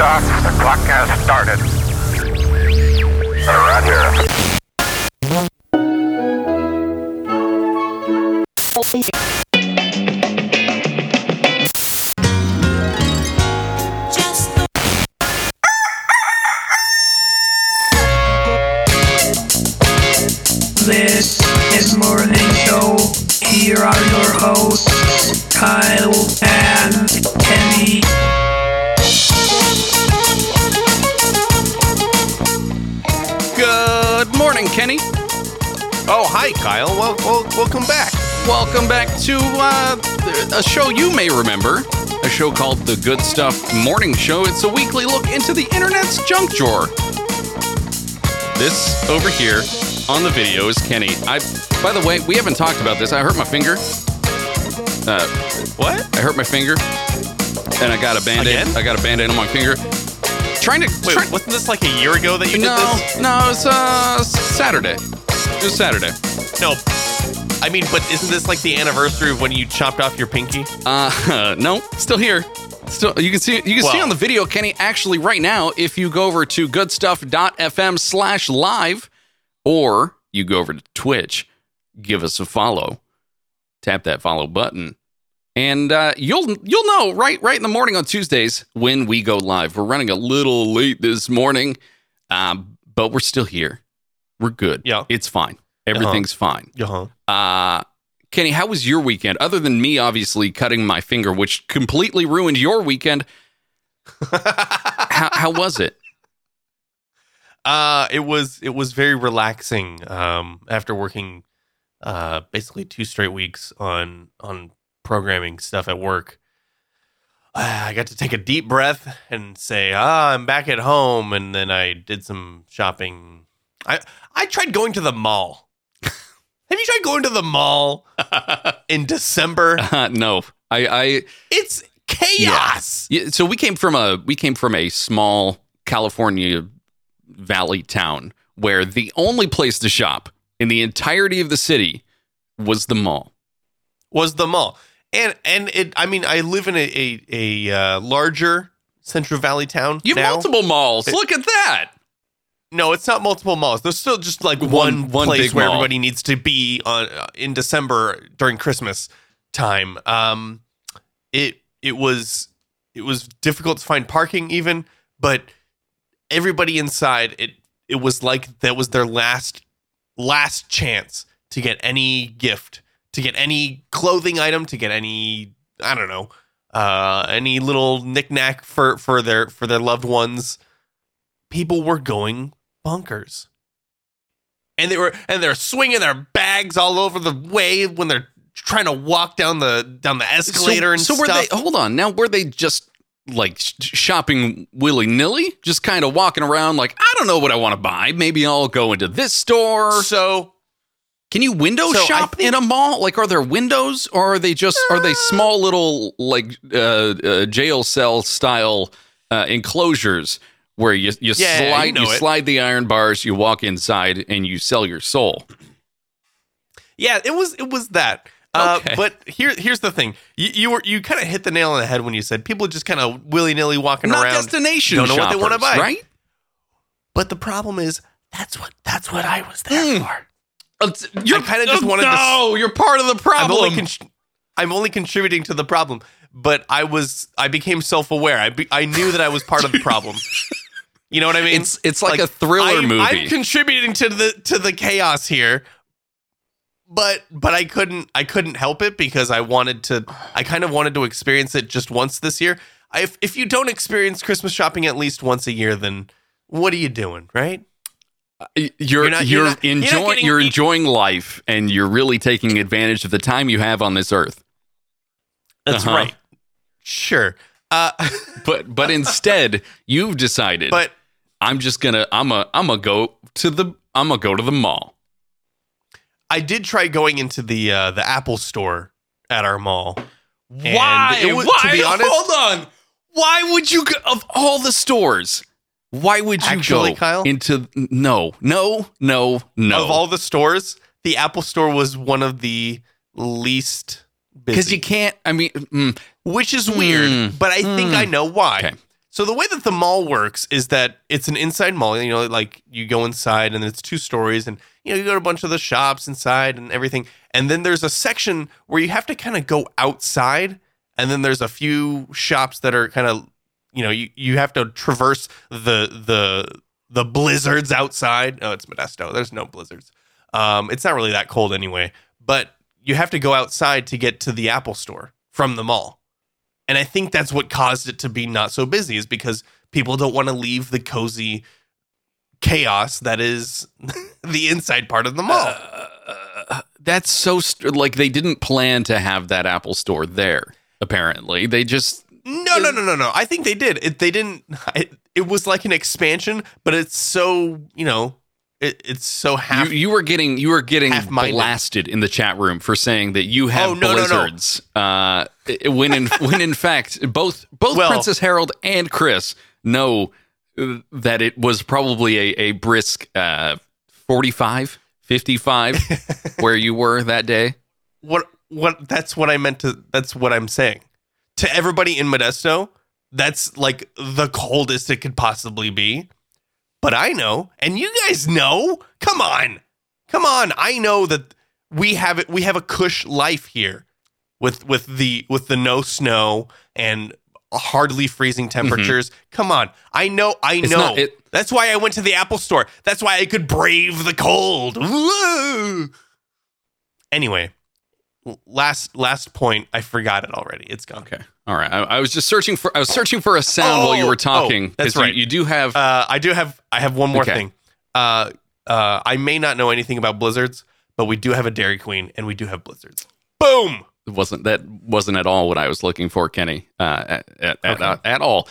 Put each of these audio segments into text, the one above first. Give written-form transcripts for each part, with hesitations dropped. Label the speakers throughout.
Speaker 1: Liftoff. The clock has started. Roger.
Speaker 2: This is Morning Show. Here are your hosts, Kyle and Kenny.
Speaker 3: Good morning, Kenny.
Speaker 4: Oh, hi, Kyle. Welcome back.
Speaker 3: Welcome back to a show you may remember, a show called The Good Stuff Morning Show. It's a weekly look into the internet's junk drawer. This over here on the video is Kenny. By the way, we haven't talked about this. I hurt my finger.
Speaker 4: What?
Speaker 3: I hurt my finger, and I got a Band-Aid.
Speaker 4: Again?
Speaker 3: I got a Band-Aid on my finger.
Speaker 4: Wait, wasn't this like a year ago that you did this?
Speaker 3: No, it's Saturday. It was Saturday.
Speaker 4: No. I mean, but isn't this like the anniversary of when you chopped off your pinky?
Speaker 3: No, still here. Still, you can see on the video, Kenny, actually right now, if you go over to goodstuff.fm/live, or you go over to Twitch, give us a follow, tap that follow button, and you'll know right in the morning on Tuesdays when we go live. We're running a little late this morning, but we're still here. We're good.
Speaker 4: Yeah.
Speaker 3: It's fine. Everything's fine. Kenny, how was your weekend? Other than me, obviously, cutting my finger, which completely ruined your weekend. How was it?
Speaker 4: It was very relaxing. After working basically 2 straight weeks on programming stuff at work, I got to take a deep breath and say, I'm back at home. And then I did some shopping. I tried going to the mall. Have you tried going to the mall in December?
Speaker 3: No,
Speaker 4: It's chaos.
Speaker 3: Yeah, so we came from a small California valley town where the only place to shop in the entirety of the city was the mall. And it. I mean, I live in a larger Central Valley town. You have
Speaker 4: now.
Speaker 3: multiple malls. Look at that.
Speaker 4: No, it's not multiple malls. There's still just like one place
Speaker 3: big
Speaker 4: where
Speaker 3: mall.
Speaker 4: everybody needs to be in December during Christmas time. It was difficult to find parking even, but everybody inside it was like that was their last chance to get any gift, to get any clothing item, to get any, I don't know, any little knickknack for their loved ones. People were going bonkers, and they're swinging their bags all over the way when they're trying to walk down the escalator and stuff.
Speaker 3: Were they? Hold on. Now, were they just like shopping willy nilly, just kind of walking around like, I don't know what I want to buy. Maybe I'll go into this store.
Speaker 4: So,
Speaker 3: can you window shop in a mall? Like, are there windows, or are they small little like jail cell style enclosures? Where you slide the iron bars, you walk inside, and you sell your soul.
Speaker 4: Yeah, it was that.
Speaker 3: Okay.
Speaker 4: But here's the thing: you kind of hit the nail on the head when you said people just kind of willy nilly walking
Speaker 3: Not
Speaker 4: around,
Speaker 3: destination
Speaker 4: don't know
Speaker 3: shoppers,
Speaker 4: what they want to buy,
Speaker 3: right?
Speaker 4: But the problem is that's what I was there for.
Speaker 3: You
Speaker 4: kind of just wanted to.
Speaker 3: No, you're part of the problem.
Speaker 4: I'm only contributing to the problem, but I became self-aware. I knew that I was part of the problem. You know what I mean?
Speaker 3: It's like a thriller movie.
Speaker 4: I'm contributing to the chaos here, but I couldn't help it because I kind of wanted to experience it just once this year. If you don't experience Christmas shopping at least once a year, then what are you doing, right?
Speaker 3: You're enjoying life, and you're really taking advantage of the time you have on this earth.
Speaker 4: That's right. Sure.
Speaker 3: But instead, you've decided.
Speaker 4: But
Speaker 3: I'm gonna go to the mall.
Speaker 4: I did try going into the Apple store at our mall.
Speaker 3: Why?
Speaker 4: To be honest,
Speaker 3: hold on. Why would you go, of all the stores? Why would you
Speaker 4: actually,
Speaker 3: go
Speaker 4: Kyle?
Speaker 3: into no?
Speaker 4: Of all the stores, the Apple store was one of the least busy.
Speaker 3: Because you can't. I mean,
Speaker 4: which is weird, but I think I know why.
Speaker 3: Okay.
Speaker 4: So the way that the mall works is that it's an inside mall. You know, like you go inside and it's 2 stories, and you know you go to a bunch of the shops inside and everything. And then there's a section where you have to kind of go outside, and then there's a few shops that are kind of, you know, you have to traverse the blizzards outside. Oh, it's Modesto. There's no blizzards. It's not really that cold anyway, but you have to go outside to get to the Apple Store from the mall. And I think that's what caused it to be not so busy, is because people don't want to leave the cozy chaos that is the inside part of the mall.
Speaker 3: That's so like they didn't plan to have that Apple Store there. Apparently, they just
Speaker 4: no. I think they did. They didn't. It was like an expansion, but it's so, you know, it's so half.
Speaker 3: You were getting
Speaker 4: half-minded.
Speaker 3: blasted in the chat room for saying that you have blizzards. No. When in fact both Princess Harold and Chris know that it was probably a brisk 45, 55 where you were that day.
Speaker 4: What that's what I meant to. That's what I'm saying to everybody in Modesto. That's like the coldest it could possibly be. But I know, and you guys know. Come on. I know that we have it. We have a cush life here, with the no snow and hardly freezing temperatures. Come on, I know. That's why I went to the Apple Store. That's why I could brave the cold. Woo! Anyway, last point. I forgot it already. It's gone.
Speaker 3: Okay. All right. I was just searching for a sound while you were talking.
Speaker 4: That's right.
Speaker 3: You do have.
Speaker 4: I have one more thing. I may not know anything about blizzards, but we do have a Dairy Queen and we do have blizzards. Boom.
Speaker 3: Wasn't at all what I was looking for, Kenny. At all.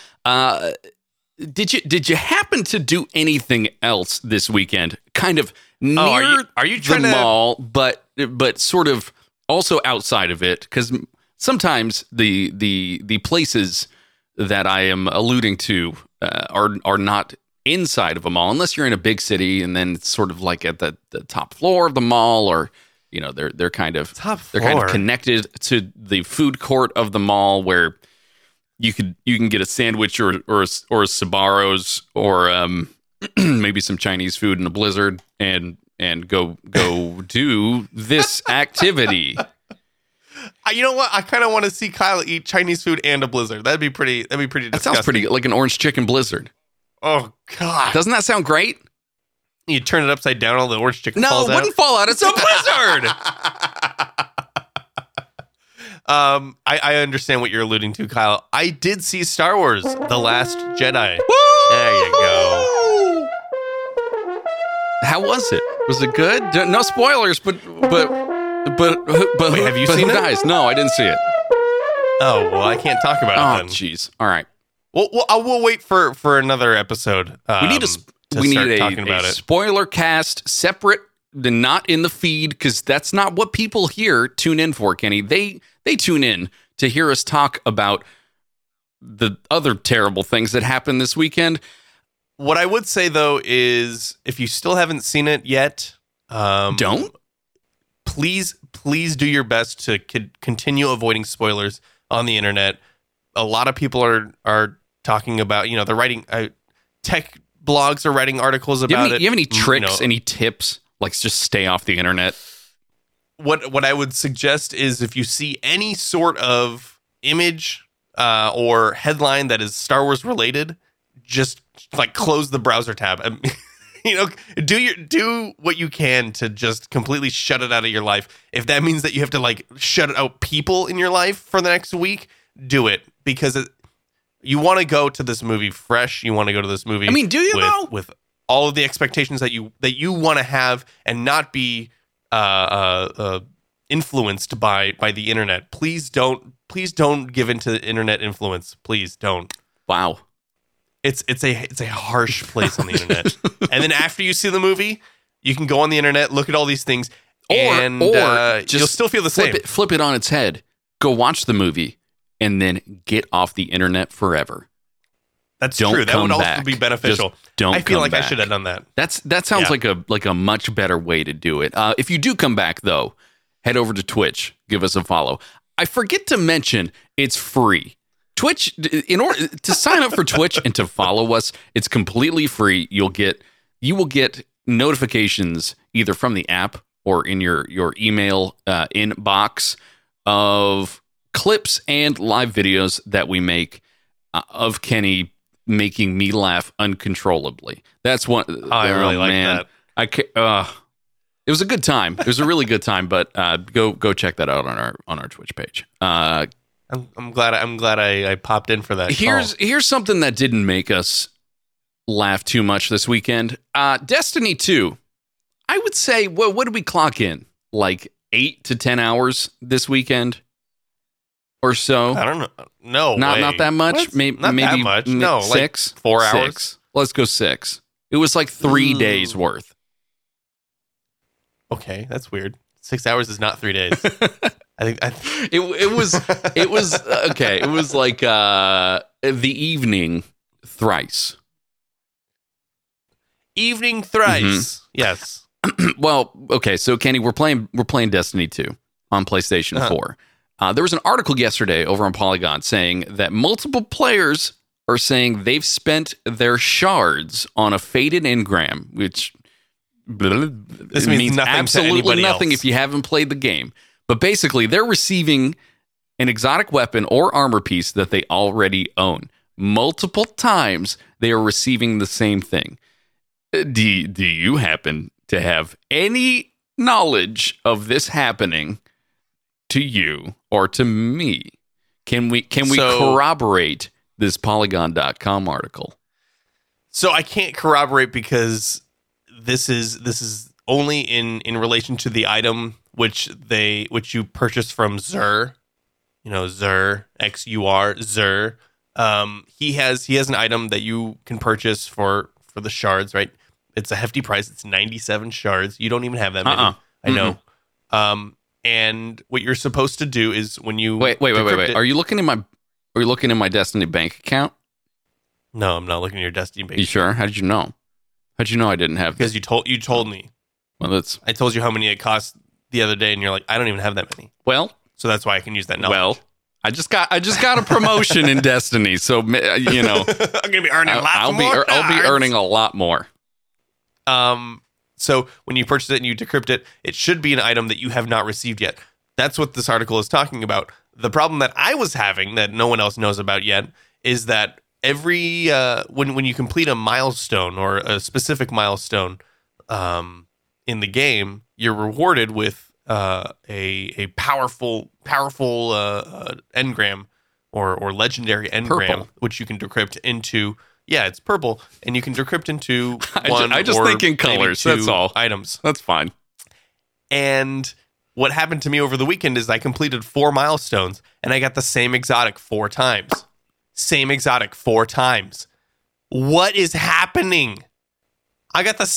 Speaker 3: Did you happen to do anything else this weekend? Kind of near
Speaker 4: are you trying
Speaker 3: the mall, but sort of also outside of it, because sometimes the places that I am alluding to are not inside of a mall, unless you're in a big city, and then it's sort of like at the top floor of the mall, or you know they're kind of connected to the food court of the mall, where you can get a sandwich or a Sbarro's or maybe some Chinese food in a blizzard and go do this activity.
Speaker 4: You know what? I kind of want to see Kyle eat Chinese food and a blizzard. That'd be pretty disgusting.
Speaker 3: That sounds pretty like an orange chicken blizzard.
Speaker 4: Oh God!
Speaker 3: Doesn't that sound great?
Speaker 4: You turn it upside down, all the orange chicken falls out.
Speaker 3: No, it wouldn't fall out. It's a blizzard.
Speaker 4: I understand what you're alluding to, Kyle. I did see Star Wars: The Last Jedi.
Speaker 3: Woo!
Speaker 4: There you go.
Speaker 3: How was it? Was it good? No spoilers, but
Speaker 4: Wait, have you seen
Speaker 3: who
Speaker 4: it?
Speaker 3: dies? No, I didn't see it.
Speaker 4: Oh well, I can't talk about it then.
Speaker 3: Jeez. All right.
Speaker 4: Well, we'll wait for another episode.
Speaker 3: We need
Speaker 4: talking about
Speaker 3: a
Speaker 4: it.
Speaker 3: spoiler cast separate, not in the feed, because that's not what people here tune in for, Kenny. They tune in to hear us talk about the other terrible things that happened this weekend.
Speaker 4: What I would say though is, if you still haven't seen it yet,
Speaker 3: don't.
Speaker 4: Please do your best to continue avoiding spoilers on the internet. A lot of people are talking about, you know, they're writing tech blogs are writing articles about it.
Speaker 3: You have any tricks, any tips? Like, just stay off the internet.
Speaker 4: What I would suggest is, if you see any sort of image or headline that is Star Wars related, just like close the browser tab. You know, do what you can to just completely shut it out of your life. If that means that you have to like shut out people in your life for the next week, do it, because you want to go to this movie fresh. You want to go to this movie.
Speaker 3: I mean, do you though?
Speaker 4: With all of the expectations that you want to have, and not be influenced by the internet. Please don't give into the internet influence. Please don't.
Speaker 3: Wow.
Speaker 4: It's a harsh place on the internet. And then after you see the movie, you can go on the internet, look at all these things, and just you'll still feel the same.
Speaker 3: Flip it on its head. Go watch the movie, and then get off the internet forever.
Speaker 4: That's true. That would also be beneficial.
Speaker 3: I
Speaker 4: feel like I should have done that.
Speaker 3: That sounds like a much better way to do it. If you do come back, though, head over to Twitch. Give us a follow. I forget to mention it's free. Twitch, in order to sign up for Twitch and to follow us, it's completely free. You will get notifications either from the app or in your email inbox of clips and live videos that we make of Kenny making me laugh uncontrollably. That's one.
Speaker 4: Oh, I really like that.
Speaker 3: It was a good time. It was a really good time. But go check that out on our Twitch page.
Speaker 4: I'm glad I popped in for that.
Speaker 3: Here's something that didn't make us laugh too much this weekend. Destiny 2. I would say, what did we clock in? Like 8 to 10 hours this weekend or so?
Speaker 4: I don't know. No,
Speaker 3: not that much.
Speaker 4: What?
Speaker 3: Maybe
Speaker 4: Not that much. No,
Speaker 3: 6,
Speaker 4: like 4 hours.
Speaker 3: 6. Let's go 6. It was like 3 days worth.
Speaker 4: Okay, that's weird. 6 hours is not 3 days. I think
Speaker 3: it was okay. It was like the evening thrice.
Speaker 4: Evening thrice. Yes.
Speaker 3: Well, okay. So Kenny, we're playing Destiny 2 on PlayStation 4. There was an article yesterday over on Polygon saying that multiple players are saying they've spent their shards on a faded engram, which
Speaker 4: this means nothing
Speaker 3: absolutely
Speaker 4: to
Speaker 3: nothing
Speaker 4: else.
Speaker 3: if you haven't played the game. But basically, they're receiving an exotic weapon or armor piece that they already own. Multiple times, they are receiving the same thing. Do you happen to have any knowledge of this happening to you or to me? Can we corroborate this Polygon.com article?
Speaker 4: So I can't corroborate because this is only in relation to the item which you purchased from Xur. You know, Xur, Xur, Xur. He has an item that you can purchase for the shards, right? It's a hefty price. It's 97 shards. You don't even have that many. I know. And what you're supposed to do is when you
Speaker 3: wait.
Speaker 4: decrypt it-
Speaker 3: Are you looking in my Destiny bank account?
Speaker 4: No, I'm not looking at your Destiny bank.
Speaker 3: You sure? How did you know? How'd you know I didn't have?
Speaker 4: Because you told me.
Speaker 3: Well,
Speaker 4: I told you how many it cost the other day, and you're like, I don't even have that many.
Speaker 3: Well,
Speaker 4: so that's why I can use that knowledge.
Speaker 3: Well, I just got a promotion in Destiny, so you know
Speaker 4: I'm gonna be earning
Speaker 3: I'll be earning a lot more.
Speaker 4: So when you purchase it and you decrypt it, it should be an item that you have not received yet. That's what this article is talking about. The problem that I was having that no one else knows about yet is that every when you complete a milestone or a specific milestone in the game, you're rewarded with a powerful engram or legendary engram,
Speaker 3: Purple.
Speaker 4: which you can decrypt into. Yeah, it's purple, and you can decrypt into
Speaker 3: I just
Speaker 4: or
Speaker 3: think in
Speaker 4: maybe
Speaker 3: colors.
Speaker 4: two
Speaker 3: That's all.
Speaker 4: items.
Speaker 3: That's fine.
Speaker 4: And what happened to me over the weekend is I completed 4 milestones, and I got the same exotic 4 times. Same exotic 4 times. What is happening? I got the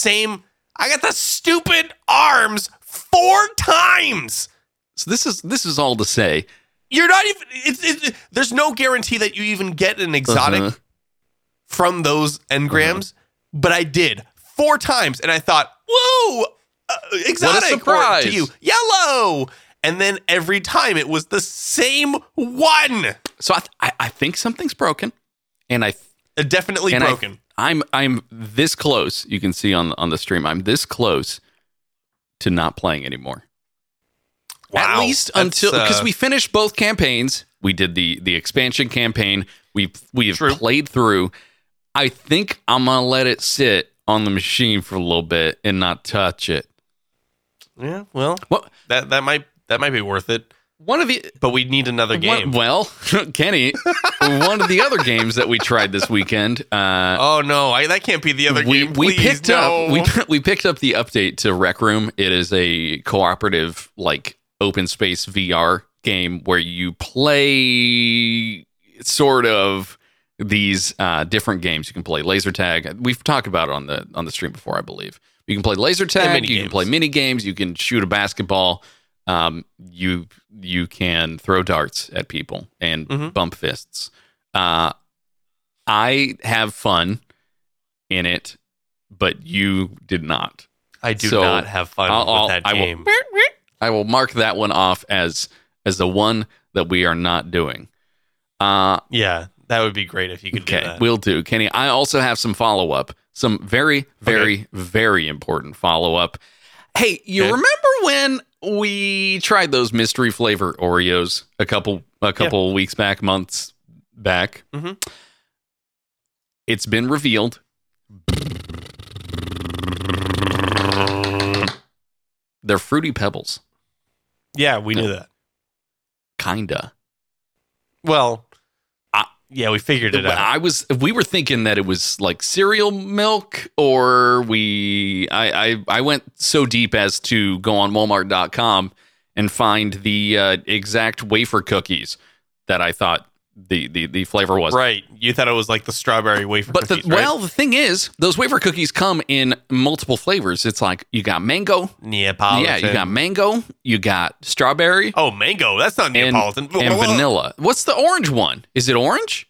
Speaker 4: stupid arms 4 times.
Speaker 3: So this is all to say.
Speaker 4: You're not even. There's no guarantee that you even get an exotic from those engrams, but I did 4 times, and I thought, "Whoa, exotic!"
Speaker 3: What a surprise.
Speaker 4: Or to you, yellow. And then every time it was the same one.
Speaker 3: So I think something's broken, and
Speaker 4: Definitely broken.
Speaker 3: I'm this close. You can see on the stream. I'm this close to not playing anymore.
Speaker 4: Wow.
Speaker 3: At least until because we finished both campaigns. We did the expansion campaign. We have
Speaker 4: True.
Speaker 3: played through. I think I'm gonna let it sit on the machine for a little bit and not touch it.
Speaker 4: Yeah, well,
Speaker 3: What?
Speaker 4: that might be worth it.
Speaker 3: One of the
Speaker 4: But we need another game.
Speaker 3: well, Kenny, one of the other games that we tried this weekend.
Speaker 4: Oh no, that can't be the other game.
Speaker 3: We
Speaker 4: Please,
Speaker 3: picked
Speaker 4: no.
Speaker 3: up we picked up the update to Rec Room. It is a cooperative like open space VR game where you play sort of these different games. You can play laser tag. We've talked about it on the stream before, I believe. You can play laser tag. You can play mini games. You can shoot a basketball. You can throw darts at people and bump fists. I have fun in it, but you did not.
Speaker 4: I do not have fun with that game.
Speaker 3: I will mark that one off as the one that we are not doing.
Speaker 4: Yeah, that would be great if you could do
Speaker 3: Okay,
Speaker 4: that.
Speaker 3: will do, Kenny. I also have some follow-up, some very, very, very important follow-up. Hey, you
Speaker 4: Okay.
Speaker 3: remember when we tried those mystery flavor Oreos a couple weeks back, months back?
Speaker 4: Mhm.
Speaker 3: It's been revealed. They're Fruity Pebbles.
Speaker 4: Yeah, we knew that.
Speaker 3: Kinda.
Speaker 4: Well, yeah, we figured it out.
Speaker 3: We were thinking that it was like cereal milk, or I went so deep as to go on Walmart.com and find the exact wafer cookies that I thought the flavor was.
Speaker 4: Right. You thought it was like the strawberry wafer
Speaker 3: But
Speaker 4: cookies, right?
Speaker 3: the thing is, those wafer cookies come in multiple flavors. It's like you got mango.
Speaker 4: Neapolitan.
Speaker 3: Yeah, you got mango, you got strawberry,
Speaker 4: Oh, mango. That's not
Speaker 3: and,
Speaker 4: Neapolitan.
Speaker 3: and vanilla. What's the orange one? Is it orange?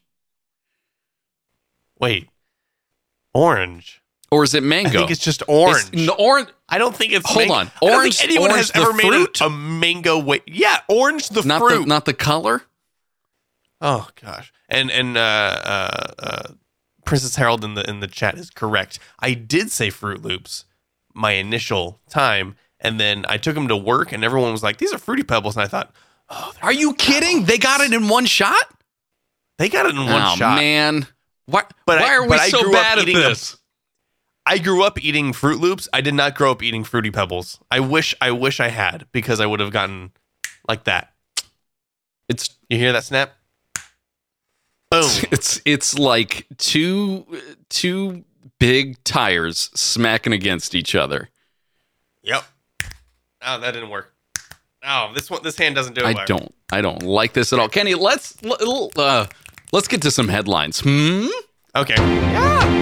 Speaker 4: Wait. Orange.
Speaker 3: Or is it mango?
Speaker 4: I think it's just orange.
Speaker 3: It's the orange.
Speaker 4: I don't think it's
Speaker 3: Hold
Speaker 4: mango.
Speaker 3: on.
Speaker 4: I don't
Speaker 3: Orange-
Speaker 4: think anyone
Speaker 3: orange
Speaker 4: has
Speaker 3: the
Speaker 4: ever made
Speaker 3: fruit?
Speaker 4: a mango Yeah, orange the
Speaker 3: Not
Speaker 4: fruit.
Speaker 3: not the color.
Speaker 4: Oh gosh. And Princess Harold in the chat is correct. I did say Fruit Loops my initial time, and then I took them to work, and everyone was like, "These are Fruity Pebbles," and I thought,
Speaker 3: Are you kidding? They got it in one shot?
Speaker 4: they got it in one
Speaker 3: Oh
Speaker 4: shot.
Speaker 3: man. Why
Speaker 4: But
Speaker 3: are we
Speaker 4: I
Speaker 3: so
Speaker 4: grew up
Speaker 3: bad at
Speaker 4: eating them.
Speaker 3: this?
Speaker 4: I grew up eating Fruit Loops. I did not grow up eating Fruity Pebbles. I wish I had, because I would have gotten like that.
Speaker 3: It's
Speaker 4: You hear that snap? Boom.
Speaker 3: it's like two big tires smacking against each other.
Speaker 4: Yep. Oh, that didn't work. Oh, this hand doesn't do it.
Speaker 3: I don't like this at all. Kenny, let's get to some headlines.
Speaker 4: Okay. Yeah.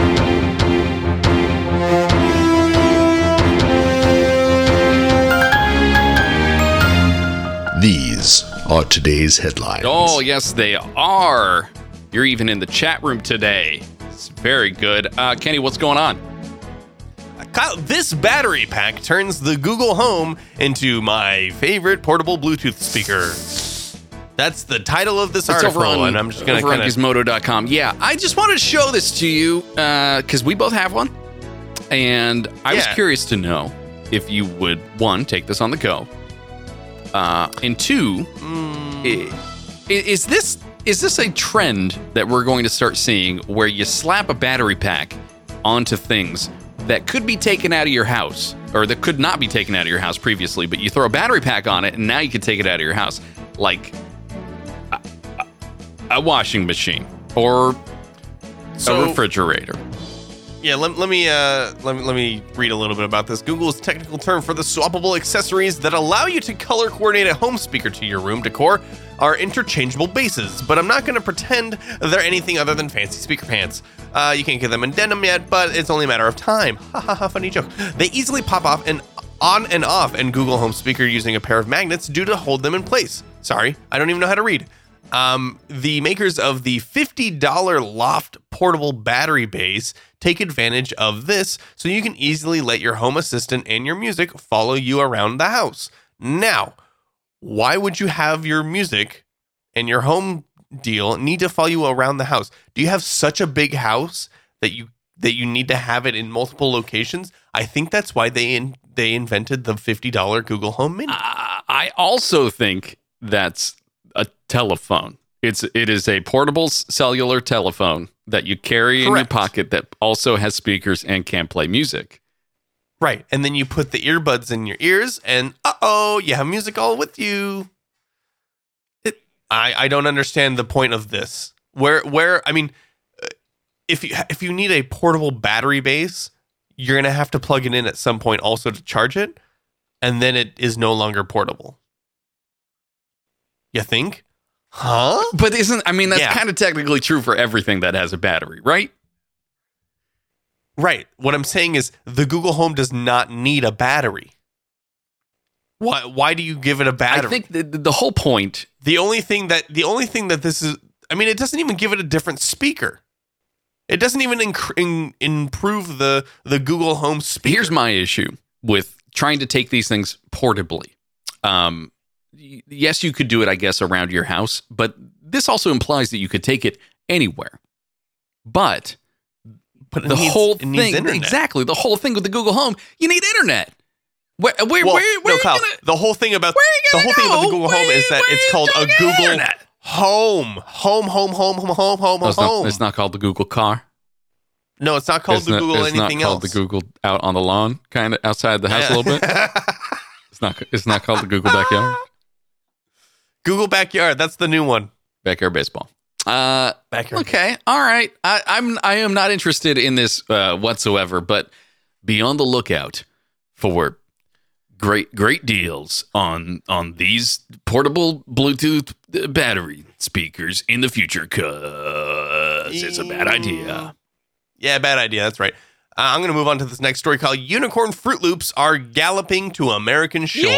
Speaker 5: These are today's headlines.
Speaker 3: Oh, yes, they are. You're even in the chat room today. It's very good. Kenny, what's going on?
Speaker 4: Kyle, this battery pack turns the Google Home into my favorite portable Bluetooth speaker. That's the title of this
Speaker 3: It's
Speaker 4: article,
Speaker 3: over on,
Speaker 4: and I'm just going
Speaker 3: over on
Speaker 4: to
Speaker 3: gizmodo.com. Yeah, I just wanted to show this to you because we both have one. And I was
Speaker 4: Yeah.
Speaker 3: curious to know if you would, one, take this on the go. And two, is this a trend that we're going to start seeing where you slap a battery pack onto things that could be taken out of your house, or that could not be taken out of your house previously, but you throw a battery pack on it and now you can take it out of your house, like a washing machine or a refrigerator?
Speaker 4: Yeah, let me read a little bit about this. Google's technical term for the swappable accessories that allow you to color coordinate a home speaker to your room decor are interchangeable bases, but I'm not going to pretend they're anything other than fancy speaker pants. You can't get them in denim yet, but it's only a matter of time. Ha ha ha, funny joke. They easily pop off and on and off in Google Home Speaker using a pair of magnets due to hold them in place. Sorry, I don't even know how to read. The makers of the $50 Loft portable battery base take advantage of this so you can easily let your home assistant and your music follow you around the house. Now, why would you have your music and your home deal need to follow you around the house? Do you have such a big house that you need to have it in multiple locations? I think that's why they invented the $50 Google Home Mini.
Speaker 3: I also think that's a telephone. It is a portable cellular telephone that you carry in your pocket that also has speakers and can play music.
Speaker 4: Right. And then you put the earbuds in your ears and you have music all with you. I don't understand the point of this. Where I mean, if you need a portable battery base, you're going to have to plug it in at some point also to charge it, and then it is no longer portable. You think? Huh?
Speaker 3: But that's
Speaker 4: Yeah.
Speaker 3: kind of technically true for everything that has a battery, right?
Speaker 4: Right. What I'm saying is the Google Home does not need a battery. Why do you give it a battery?
Speaker 3: I think the whole point.
Speaker 4: The only thing that this is, it doesn't even give it a different speaker. It doesn't even improve the Google Home speaker.
Speaker 3: Here's my issue with trying to take these things portably. Yes, you could do it, I guess, around your house, but this also implies that you could take it anywhere. But
Speaker 4: But
Speaker 3: the whole thing, exactly, the whole thing with the Google Home, you need internet. Where are you
Speaker 4: Kyle,
Speaker 3: gonna,
Speaker 4: the whole thing about
Speaker 3: where are you gonna
Speaker 4: the
Speaker 3: go?
Speaker 4: Google Home is that it's called a Google
Speaker 3: Internet?
Speaker 4: Home. Home.
Speaker 3: It's not called the Google car.
Speaker 4: No, it's not called the Google anything
Speaker 3: It's not called
Speaker 4: else.
Speaker 3: the Google out on the lawn, kind of outside the house a little bit. It's not called the Google backyard.
Speaker 4: Google Backyard. That's the new one.
Speaker 3: Backyard baseball.
Speaker 4: Backyard.
Speaker 3: Okay, all right. I am not interested in this whatsoever, but be on the lookout for great deals on these portable Bluetooth battery speakers in the future, cause it's a bad idea.
Speaker 4: Yeah, bad idea. That's right. I'm going to move on to this next story called Unicorn Fruit Loops are galloping to American shores.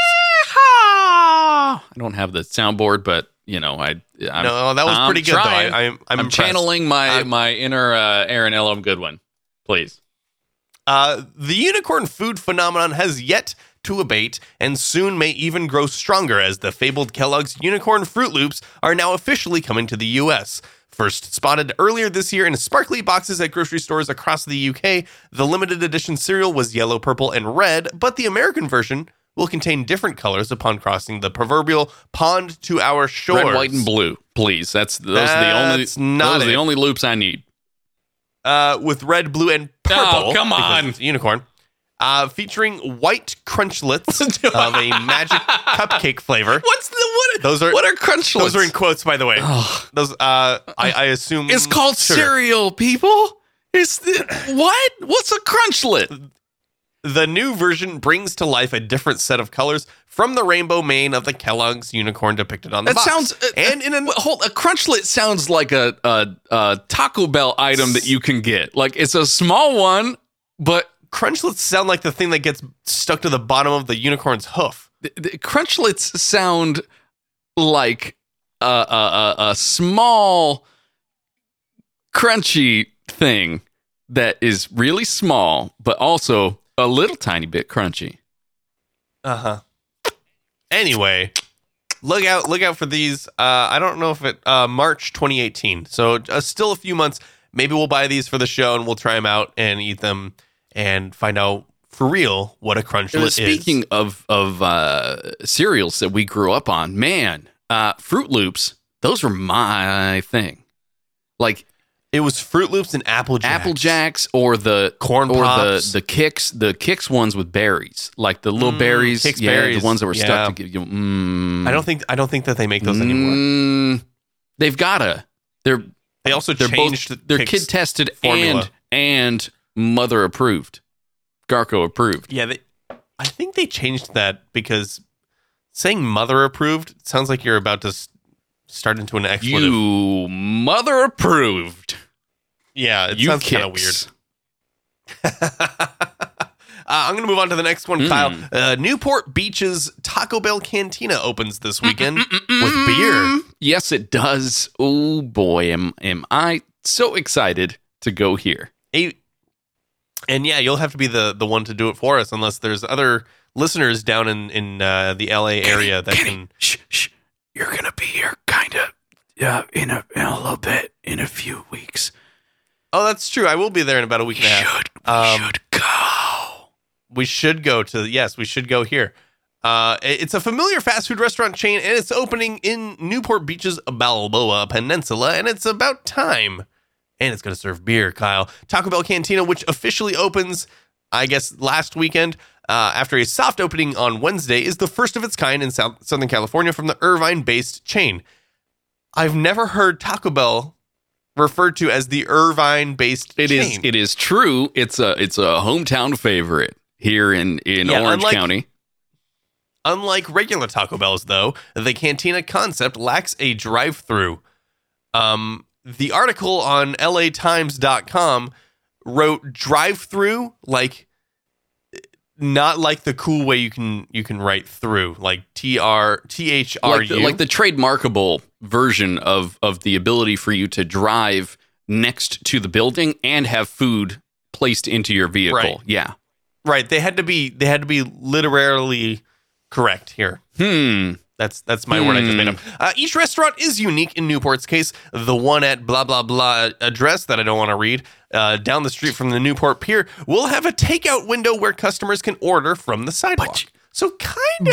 Speaker 3: I don't have the soundboard, but I'm
Speaker 4: No, that was pretty good,
Speaker 3: trying.
Speaker 4: though. I'm
Speaker 3: I'm
Speaker 4: impressed.
Speaker 3: channeling my inner Aaron Elam Goodwin. Please.
Speaker 4: The unicorn food phenomenon has yet to abate and soon may even grow stronger as the fabled Kellogg's Unicorn Fruit Loops are now officially coming to the U.S. First spotted earlier this year in sparkly boxes at grocery stores across the UK, the limited edition cereal was yellow, purple, and red, but the American version will contain different colors upon crossing the proverbial pond to our shores.
Speaker 3: Red, white, and blue, please. Those are the only loops I need.
Speaker 4: With red, blue, and purple.
Speaker 3: Oh, come on.
Speaker 4: Because it's a unicorn. Featuring white crunchlets of a magic cupcake flavor.
Speaker 3: What are crunchlets?
Speaker 4: Those are in quotes, by the way. Those, I assume
Speaker 3: It's called
Speaker 4: sugar.
Speaker 3: cereal, people. What? What's a crunchlet?
Speaker 4: The new version brings to life a different set of colors from the rainbow mane of the Kellogg's unicorn depicted on the box.
Speaker 3: Sounds. A crunchlet sounds like a Taco Bell item that you can get. Like it's a small one, but
Speaker 4: Crunchlets sound like the thing that gets stuck to the bottom of the unicorn's hoof.
Speaker 3: the crunchlets sound like a small, crunchy thing that is really small, but also a little tiny bit crunchy.
Speaker 4: Anyway, look out for these. I don't know if March 2018. So still a few months. Maybe we'll buy these for the show and we'll try them out and eat them and find out for real what a crunchlett is.
Speaker 3: Speaking of cereals that we grew up on, man, Fruit Loops, those were my thing. Like
Speaker 4: it was Fruit Loops and Apple Jacks
Speaker 3: or the
Speaker 4: Corn
Speaker 3: or
Speaker 4: Pops.
Speaker 3: the Kix ones with berries, like the little berries,
Speaker 4: Kix
Speaker 3: yeah,
Speaker 4: berries.
Speaker 3: the ones that were
Speaker 4: Yeah.
Speaker 3: stuck together.
Speaker 4: I don't think that they make those anymore.
Speaker 3: They've gotta.
Speaker 4: They also
Speaker 3: They're
Speaker 4: changed
Speaker 3: both. They're
Speaker 4: Kix
Speaker 3: kid tested
Speaker 4: formula.
Speaker 3: and mother approved, Garco approved.
Speaker 4: Yeah, I think they changed that because saying mother approved sounds like you're about to start into an expletive.
Speaker 3: You mother approved.
Speaker 4: Yeah, it
Speaker 3: You
Speaker 4: sounds kind of weird.
Speaker 3: Kix.
Speaker 4: I'm going to move on to the next one, Kyle. Newport Beach's Taco Bell Cantina opens this weekend with beer.
Speaker 3: Yes, it does. Oh boy, am I so excited to go here.
Speaker 4: And yeah, you'll have to be the one to do it for us unless there's other listeners down in the LA area that can.
Speaker 3: Shh. You're gonna be here, kind of. In a little bit, in a few weeks.
Speaker 4: Oh, that's true. I will be there in about a week and a half.
Speaker 3: We should go.
Speaker 4: We should go to. Yes, we should go here. It's a familiar fast food restaurant chain, and it's opening in Newport Beach's Balboa Peninsula, and it's about time. And it's going to serve beer, Kyle. Taco Bell Cantina, which officially opens, I guess, last weekend, after a soft opening on Wednesday, is the first of its kind in Southern California from the Irvine-based chain. I've never heard Taco Bell referred to as the Irvine-based chain.
Speaker 3: It is true. It's a hometown favorite here in Orange County.
Speaker 4: Unlike regular Taco Bells, though, the Cantina concept lacks a drive-through. The article on LATimes.com wrote drive-through not like the cool way you can write through, like THRU.
Speaker 3: Like the trademarkable version of the ability for you to drive next to the building and have food placed into your vehicle.
Speaker 4: Right.
Speaker 3: Yeah.
Speaker 4: Right. They had to be literally correct here. That's my word I just made up. Each restaurant is unique in Newport's case. The one at blah, blah, blah address that I don't want to read down the street from the Newport Pier will have a takeout window where customers can order from the sidewalk. So kind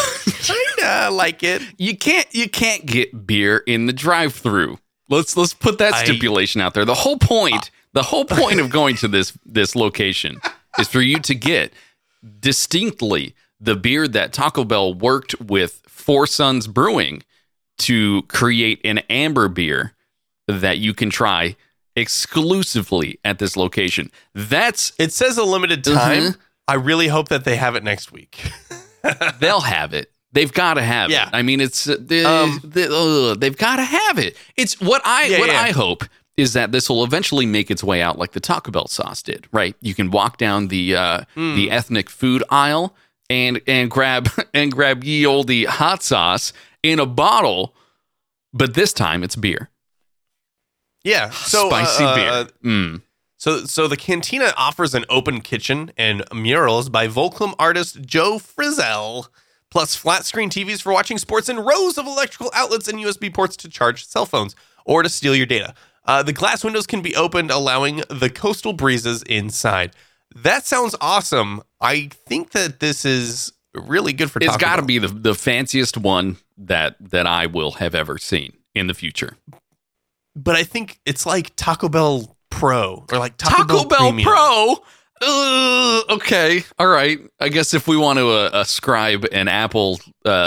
Speaker 4: of like it.
Speaker 3: You can't get beer in the drive-through. Let's put that stipulation out there. The whole point of going to this location is for you to get distinctly the beer that Taco Bell worked with Four Sons Brewing to create an amber beer that you can try exclusively at this location.
Speaker 4: It says a limited time. Mm-hmm. I really hope that they have it next week.
Speaker 3: They'll have it. They've got to have it. I mean, it's they've got to have it. It's what I hope is that this will eventually make its way out like the Taco Bell sauce did. Right? You can walk down the ethnic food aisle and grab ye olde hot sauce in a bottle, but this time it's beer.
Speaker 4: Yeah, so
Speaker 3: spicy beer.
Speaker 4: So the Cantina offers an open kitchen and murals by Volcom artist Joe Frizzell, plus flat screen TVs for watching sports and rows of electrical outlets and USB ports to charge cell phones or to steal your data. The glass windows can be opened, allowing the coastal breezes inside. That sounds awesome. I think that this is really good for Taco Bell.
Speaker 3: It's got to be the fanciest one that I will have ever seen in the future.
Speaker 4: But I think it's like Taco Bell Pro or like Taco Bell Premium.
Speaker 3: Pro. Okay, all right. I guess if we want to ascribe an Apple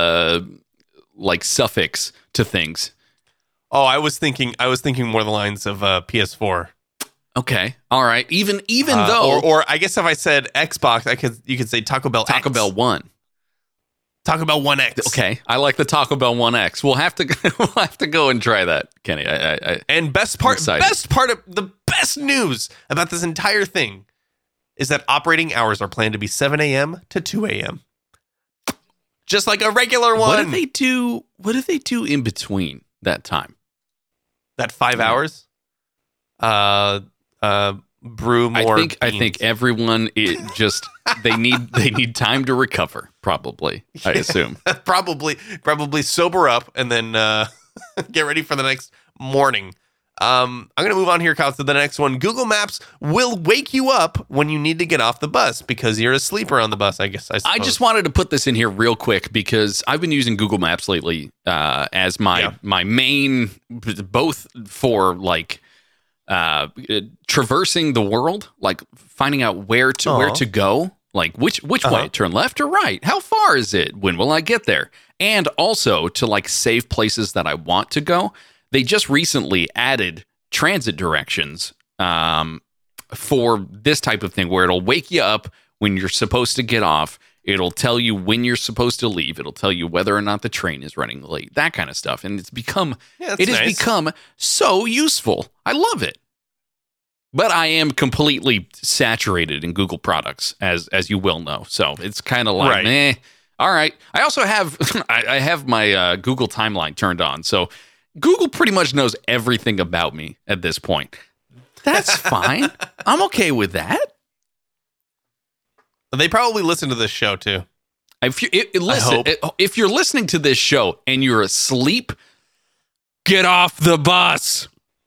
Speaker 3: like suffix to things.
Speaker 4: Oh, I was thinking more the lines of PS4.
Speaker 3: Okay, all right. Even though,
Speaker 4: or I guess if I said Xbox, you could say Taco Bell
Speaker 3: One.
Speaker 4: Taco Bell One X.
Speaker 3: Okay, I like the Taco Bell One X. We'll have to go and try that, Kenny.
Speaker 4: And best part of the best news about this entire thing is that operating hours are planned to be 7 a.m. to 2 a.m. Just like a regular one.
Speaker 3: What do they do in between that time?
Speaker 4: That 5 hours? Brew more.
Speaker 3: I think everyone they need time to recover. Probably, I assume.
Speaker 4: probably sober up and then get ready for the next morning. I'm going to move on here, Kyle, to the next one. Google Maps will wake you up when you need to get off the bus because you're a sleeper on the bus, I guess. I
Speaker 3: just wanted to put this in here real quick because I've been using Google Maps lately as my main, both for like traversing the world, like finding out where to go, like which way, turn left or right, how far is it, when will I get there, and also to like save places that I want to go. They just recently added transit directions for this type of thing where it'll wake you up when you're supposed to get off. It'll tell you when you're supposed to leave. It'll tell you whether or not the train is running late, that kind of stuff. And it's become has become so useful. I love it. But I am completely saturated in Google products, as you will know. So it's kind of like, all right. I also have I have my Google timeline turned on. So Google pretty much knows everything about me at this point. That's fine. I'm okay with that.
Speaker 4: They probably listen to this show too.
Speaker 3: If you're listening to this show and you're asleep, get off the bus.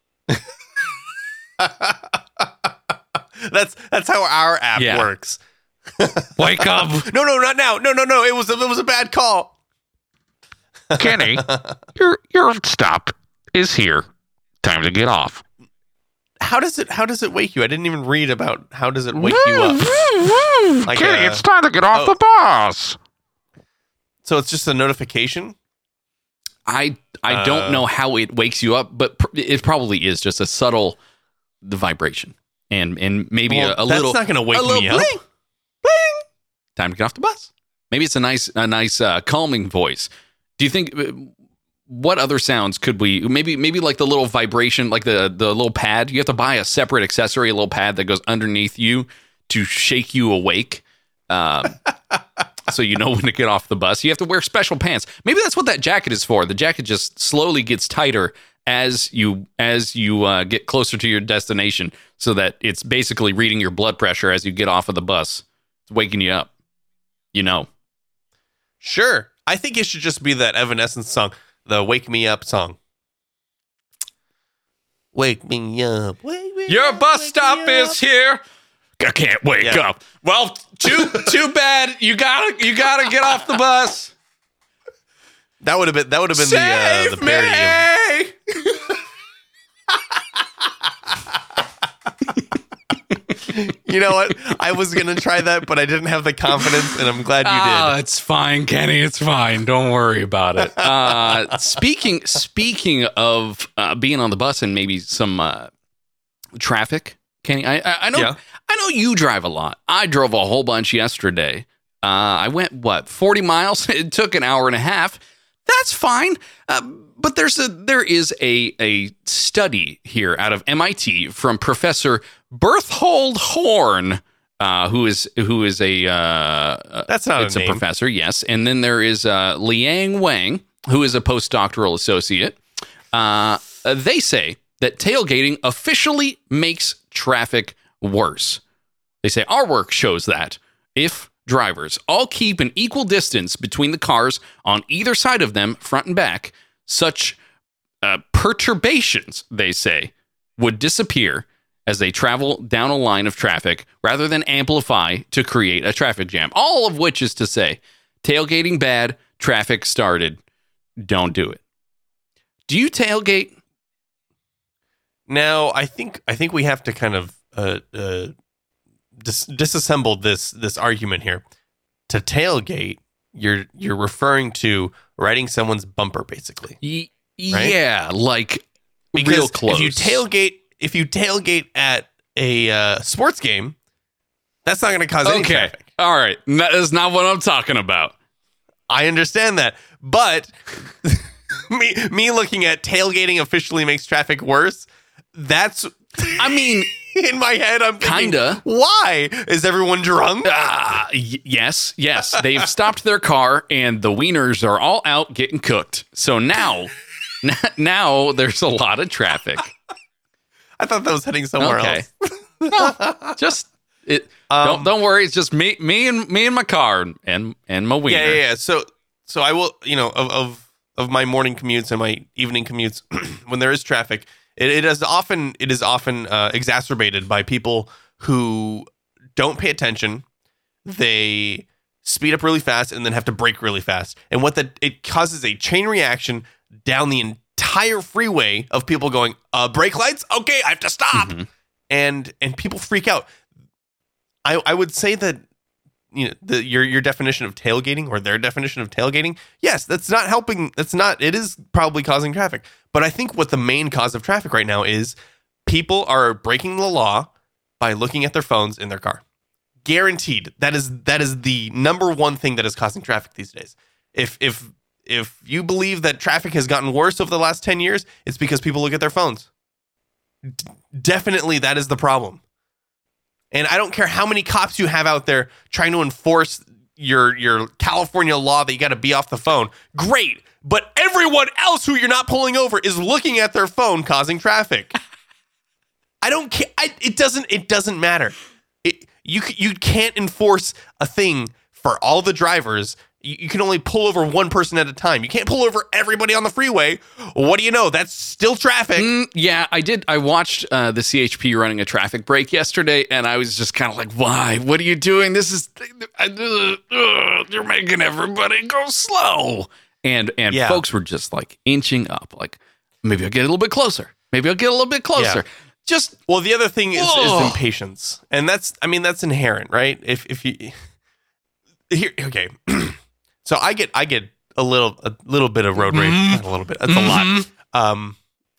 Speaker 4: That's how our app works.
Speaker 3: Wake up.
Speaker 4: No, not now. No. It was a bad call.
Speaker 1: Kenny, your stop is here. Time to get off.
Speaker 4: How does it wake you? I didn't even read about how does it wake you up.
Speaker 1: Like Kenny, it's time to get off the bus.
Speaker 4: So it's just a notification?
Speaker 3: I don't know how it wakes you up, but it probably is just a subtle vibration and maybe a little.
Speaker 4: That's not going to wake me up.
Speaker 3: Bling, bling. Time to get off the bus. Maybe it's a nice calming voice. Do you think? What other sounds could we maybe like the little vibration, like the little pad? You have to buy a separate accessory, a little pad that goes underneath you to shake you awake, so you know when to get off the bus. You have to wear special pants. Maybe that's what that jacket is for. The jacket just slowly gets tighter as you get closer to your destination, so that it's basically reading your blood pressure as you get off of the bus. It's waking you up. You know.
Speaker 4: Sure. I think it should just be that Evanescence song, the "Wake Me Up" song. Wake me up. Wake me
Speaker 3: Your
Speaker 4: up,
Speaker 3: bus
Speaker 4: wake
Speaker 3: stop
Speaker 4: me
Speaker 3: is
Speaker 4: up.
Speaker 3: here. I can't wake
Speaker 4: Yeah.
Speaker 3: up. Well, too bad. You gotta get off the bus.
Speaker 4: That would have been the
Speaker 3: Save
Speaker 4: parody of.
Speaker 3: me.
Speaker 4: You know what? I was gonna try that, but I didn't have the confidence, and I'm glad you did.
Speaker 3: It's fine, Kenny. It's fine. Don't worry about it. Speaking of being on the bus and maybe some traffic, Kenny, I know
Speaker 4: Yeah.
Speaker 3: I know you drive a lot. I drove a whole bunch yesterday. I went 40 miles. It took an hour and a half. That's fine. But there is a study here out of MIT from Professor Berthold Horn, who is a
Speaker 4: That's not
Speaker 3: it's
Speaker 4: a
Speaker 3: a
Speaker 4: name.
Speaker 3: professor, yes. And then there is Liang Wang, who is a postdoctoral associate. They say that tailgating officially makes traffic worse. They say our work shows that if drivers all keep an equal distance between the cars on either side of them, front and back, such perturbations, they say, would disappear as they travel down a line of traffic rather than amplify to create a traffic jam. All of which is to say, tailgating bad, traffic started. Don't do it. Do you tailgate?
Speaker 4: Now, I think we have to kind of disassemble this argument here. To tailgate, you're referring to riding someone's bumper, basically. Right?
Speaker 3: Yeah, like
Speaker 4: Because
Speaker 3: real close.
Speaker 4: if you tailgate at a sports game, that's not going to cause any
Speaker 3: Okay.
Speaker 4: traffic.
Speaker 3: All right. That is not what I'm talking about.
Speaker 4: I understand that, but me looking at tailgating officially makes traffic worse. That's
Speaker 3: I mean,
Speaker 4: in my head. I'm thinking,
Speaker 3: Kinda.
Speaker 4: Why is everyone drunk?
Speaker 3: yes. They've stopped their car and the wieners are all out getting cooked. So now there's a lot of traffic.
Speaker 4: I thought that was heading somewhere
Speaker 3: Okay.
Speaker 4: else.
Speaker 3: Just it. Don't worry. It's just me and my car and my wiener.
Speaker 4: Yeah. So I will, of my morning commutes and my evening commutes, when there is traffic, it is often exacerbated by people who don't pay attention. They speed up really fast and then have to brake really fast, and it causes a chain reaction down the entire freeway of people going, brake lights, okay, I have to stop, and people freak out. I would say that your definition of tailgating or their definition of tailgating, yes, that's not helping. It is probably causing traffic. But I think what the main cause of traffic right now is people are breaking the law by looking at their phones in their car. Guaranteed. That is the number one thing that is causing traffic these days. If you believe that traffic has gotten worse over the last 10 years, it's because people look at their phones. Definitely that is the problem. And I don't care how many cops you have out there trying to enforce your California law that you got to be off the phone. Great. But everyone else who you're not pulling over is looking at their phone, causing traffic. I don't care. It doesn't matter. You can't enforce a thing for all the drivers. You can only pull over one person at a time. You can't pull over everybody on the freeway. What do you know? That's still traffic.
Speaker 3: Yeah, I did. I watched the CHP running a traffic break yesterday, and I was just kind of like, why? What are you doing? This is, you're making everybody go slow. And
Speaker 4: Yeah.
Speaker 3: folks were just like inching up, like, maybe I'll get a little bit closer. Maybe I'll get a little bit closer.
Speaker 4: Yeah.
Speaker 3: Just,
Speaker 4: Well, the other thing is
Speaker 3: Whoa.
Speaker 4: impatience. And that's inherent, right? If you here, okay. So I get a little bit of road rage, not a little bit. That's a lot.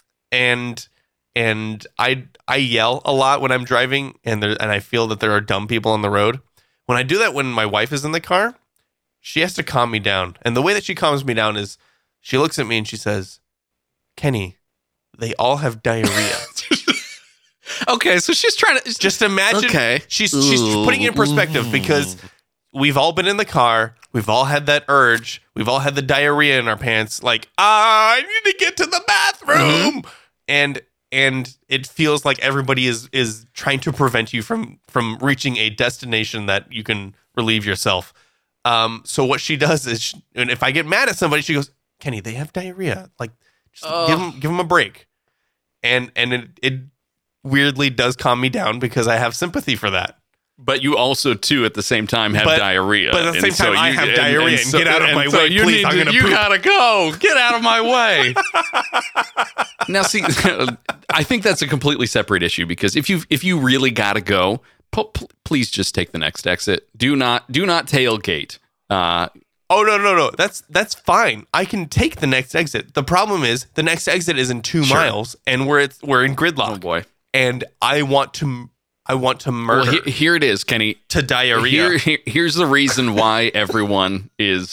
Speaker 4: And I yell a lot when I'm driving, and I feel that there are dumb people on the road. When I do that, when my wife is in the car, she has to calm me down. And the way that she calms me down is she looks at me and she says, "Kenny, they all have diarrhea."
Speaker 3: okay, so she's trying to,
Speaker 4: Just imagine.
Speaker 3: Okay.
Speaker 4: She's putting it in perspective because we've all been in the car. We've all had that urge. We've all had the diarrhea in our pants. Like, I need to get to the bathroom. And it feels like everybody is trying to prevent you from reaching a destination that you can relieve yourself. So what she does is, and if I get mad at somebody, she goes, Kenny, they have diarrhea. Like, just give them a break. And it weirdly does calm me down because I have sympathy for that.
Speaker 3: But you also, too, at the same time, have diarrhea.
Speaker 4: But at the same time, I have diarrhea. And get out of my way, please. I'm going to poop.
Speaker 3: You gotta go. Get out of my way. Now, see, I think that's a completely separate issue because if you really gotta go, please just take the next exit. Do not tailgate.
Speaker 4: Oh no. That's fine. I can take the next exit. The problem is the next exit is in 2 miles, and we're in gridlock.
Speaker 3: Oh boy.
Speaker 4: And I want to murder.
Speaker 3: Well, here it is, Kenny.
Speaker 4: To diarrhea.
Speaker 3: Here's the reason why everyone is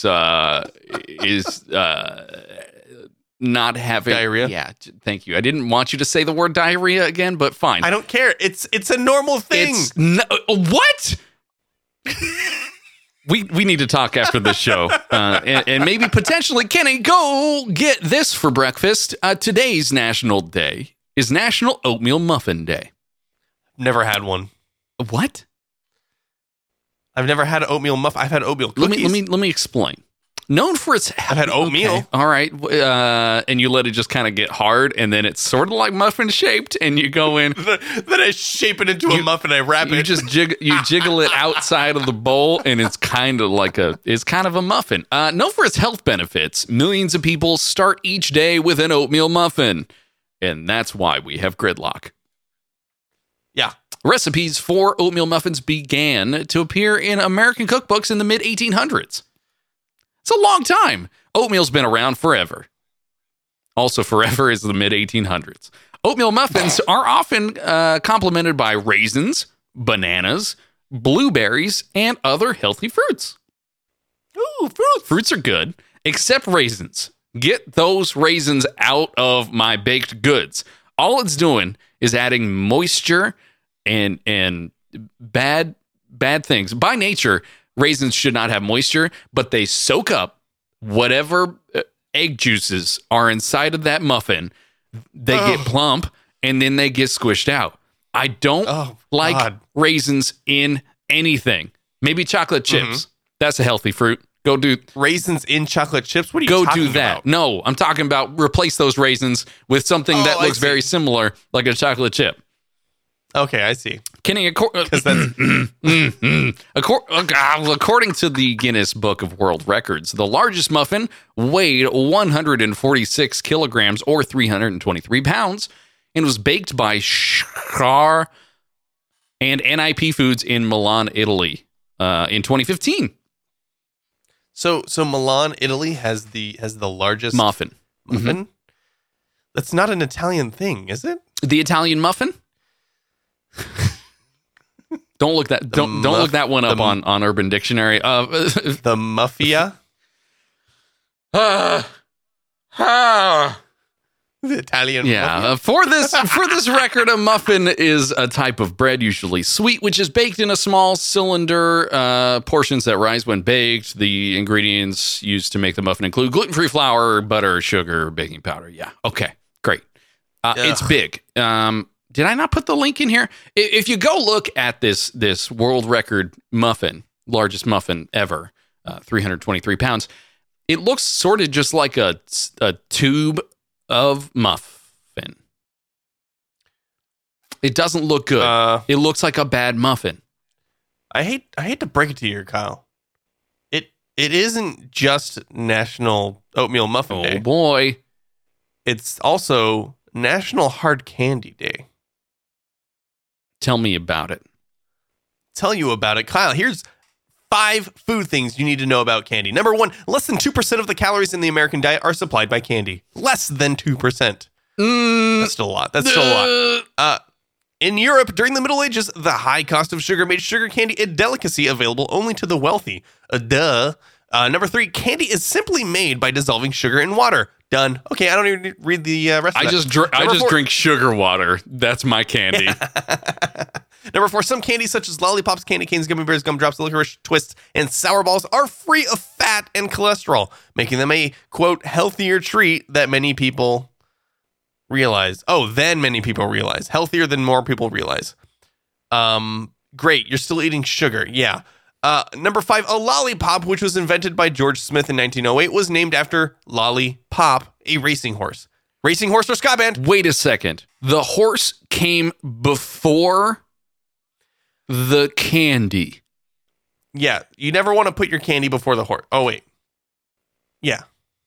Speaker 3: not having
Speaker 4: diarrhea.
Speaker 3: Yeah, thank you. I didn't want you to say the word diarrhea again, but fine.
Speaker 4: I don't care. It's a normal thing.
Speaker 3: What? We need to talk after this show, and maybe potentially, Kenny, go get this for breakfast. Today's national day is National Oatmeal Muffin Day.
Speaker 4: Never had one.
Speaker 3: What?
Speaker 4: I've never had an oatmeal muffin. I've had oatmeal cookies.
Speaker 3: Let me explain. Known for its...
Speaker 4: I've had oatmeal.
Speaker 3: Okay. All right. And you let it just kind of get hard, and then it's sort of like muffin shaped, and you go in...
Speaker 4: Then I shape it into a muffin, I wrap it.
Speaker 3: You just jiggle it outside of the bowl, and it's kind of a muffin. Known for its health benefits, millions of people start each day with an oatmeal muffin. And that's why we have gridlock.
Speaker 4: Yeah.
Speaker 3: Recipes for oatmeal muffins began to appear in American cookbooks in the mid-1800s. It's a long time. Oatmeal's been around forever. Also forever is the mid-1800s. Oatmeal muffins are often complemented by raisins, bananas, blueberries, and other healthy fruits.
Speaker 4: Ooh, fruits.
Speaker 3: Fruits are good, except raisins. Get those raisins out of my baked goods. All it's doing is adding moisture and bad things. By nature, raisins should not have moisture, but they soak up whatever egg juices are inside of that muffin. They get plump, and then they get squished out. I don't like raisins in anything. Maybe chocolate chips. Mm-hmm. That's a healthy fruit. Go do
Speaker 4: raisins in chocolate chips. What are you talking about? Go do that.
Speaker 3: About? No, I'm talking about replace those raisins with something that looks very similar, like a chocolate chip.
Speaker 4: Okay, I see.
Speaker 3: Kenny, according to the Guinness Book of World Records, the largest muffin weighed 146 kilograms or 323 pounds and was baked by Schar and NIP Foods in Milan, Italy, in 2015.
Speaker 4: So Milan, Italy has the largest
Speaker 3: muffin.
Speaker 4: Mm-hmm. That's not an Italian thing, is it?
Speaker 3: The Italian muffin? Don't look that look that one up on Urban Dictionary.
Speaker 4: The muffia? The Italian muffin.
Speaker 3: For this record, a muffin is a type of bread, usually sweet, which is baked in a small cylinder. Portions that rise when baked. The ingredients used to make the muffin include gluten-free flour, butter, sugar, baking powder. Yeah. Okay. Great. It's big. Did I not put the link in here? If you go look at this world record muffin, largest muffin ever, 323 pounds, it looks sort of just like a tube of muffin. It doesn't look good. It looks like a bad muffin.
Speaker 4: I hate to break it to you, Kyle. It isn't just National Oatmeal Muffin Day.
Speaker 3: Oh boy.
Speaker 4: It's also National Hard Candy Day.
Speaker 3: Tell me about it.
Speaker 4: Tell you about it. Kyle, here's 5 food things you need to know about candy. Number 1, less than 2% of the calories in the American diet are supplied by candy. Less than 2%. That's still a lot. In Europe, during the Middle Ages, the high cost of sugar made sugar candy a delicacy available only to the wealthy. Number 3, candy is simply made by dissolving sugar in water. Done. Okay, I don't even read the rest of that.
Speaker 3: I just drink sugar water. That's my candy.
Speaker 4: Number 4, some candies such as lollipops, candy canes, gummy bears, gumdrops, licorice twists, and sour balls are free of fat and cholesterol, making them a, quote, healthier treat that many people realize. Healthier than more people realize. Great, you're still eating sugar. Yeah. Number 5, a lollipop, which was invented by George Smith in 1908, was named after Lollipop, a racing horse. Racing horse or ska band?
Speaker 3: Wait a second. The horse came before the candy.
Speaker 4: Yeah, you never want to put your candy before the horse. Oh, wait. Yeah.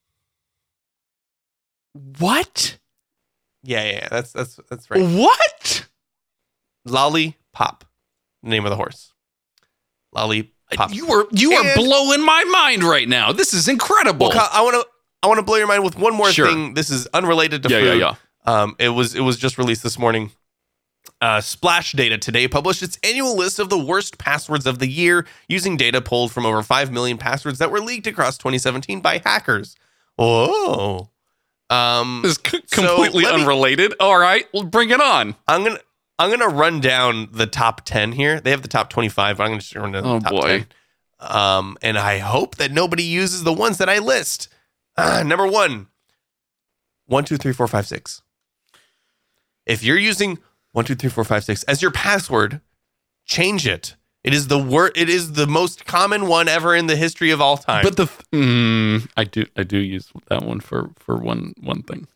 Speaker 3: What?
Speaker 4: Yeah, that's right.
Speaker 3: What?
Speaker 4: Lollipop, name of the horse. Lollipop.
Speaker 3: You are blowing my mind right now. This is incredible.
Speaker 4: Well, Kyle, I want to blow your mind with one more
Speaker 3: Sure.
Speaker 4: thing. This is unrelated to food. It was just released this morning. Splash Data today published its annual list of the worst passwords of the year using data pulled from over 5 million passwords that were leaked across 2017 by hackers. Oh.
Speaker 3: This is completely unrelated. All right, well, bring it on.
Speaker 4: I'm gonna run down the top 10 here. They have the top 25, but I'm gonna just run down the top 10. And I hope that nobody uses the ones that I list. Number 1, 1, 2, 3, 4, 5, 6. If you're using 1, 2, 3, 4, 5, 6 as your password, change it. It is the most common one ever in the history of all time.
Speaker 3: But I do use that one for one thing.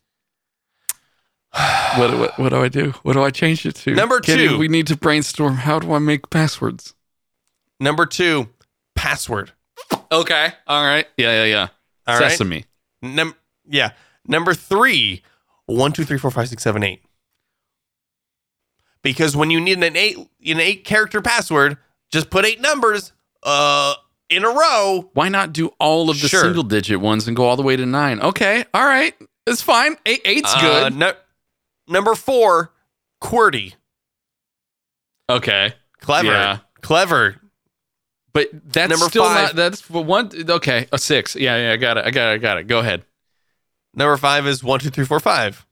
Speaker 3: What do I do? What do I change it to?
Speaker 4: Number 2.
Speaker 3: Kenny, we need to brainstorm. How do I make passwords?
Speaker 4: Number 2, password.
Speaker 3: Okay. All right. Yeah.
Speaker 4: All right.
Speaker 3: Sesame.
Speaker 4: Number 3, 1, 2, 3, 4, 5, 6, 7, 8. Because when you need an 8 character password, just put 8 numbers in a row.
Speaker 3: Why not do all of the
Speaker 4: Sure.
Speaker 3: single digit ones and go all the way to 9? Okay. All right. It's fine. 8's good.
Speaker 4: Number 4, QWERTY.
Speaker 3: Okay.
Speaker 4: Clever.
Speaker 3: Yeah.
Speaker 4: Clever.
Speaker 3: But that's
Speaker 4: Number
Speaker 3: still
Speaker 4: 5.
Speaker 3: not. That's for one. Okay. A 6. Yeah. I got it. Go ahead.
Speaker 4: Number 5 is 1, 2, 3, 4, 5.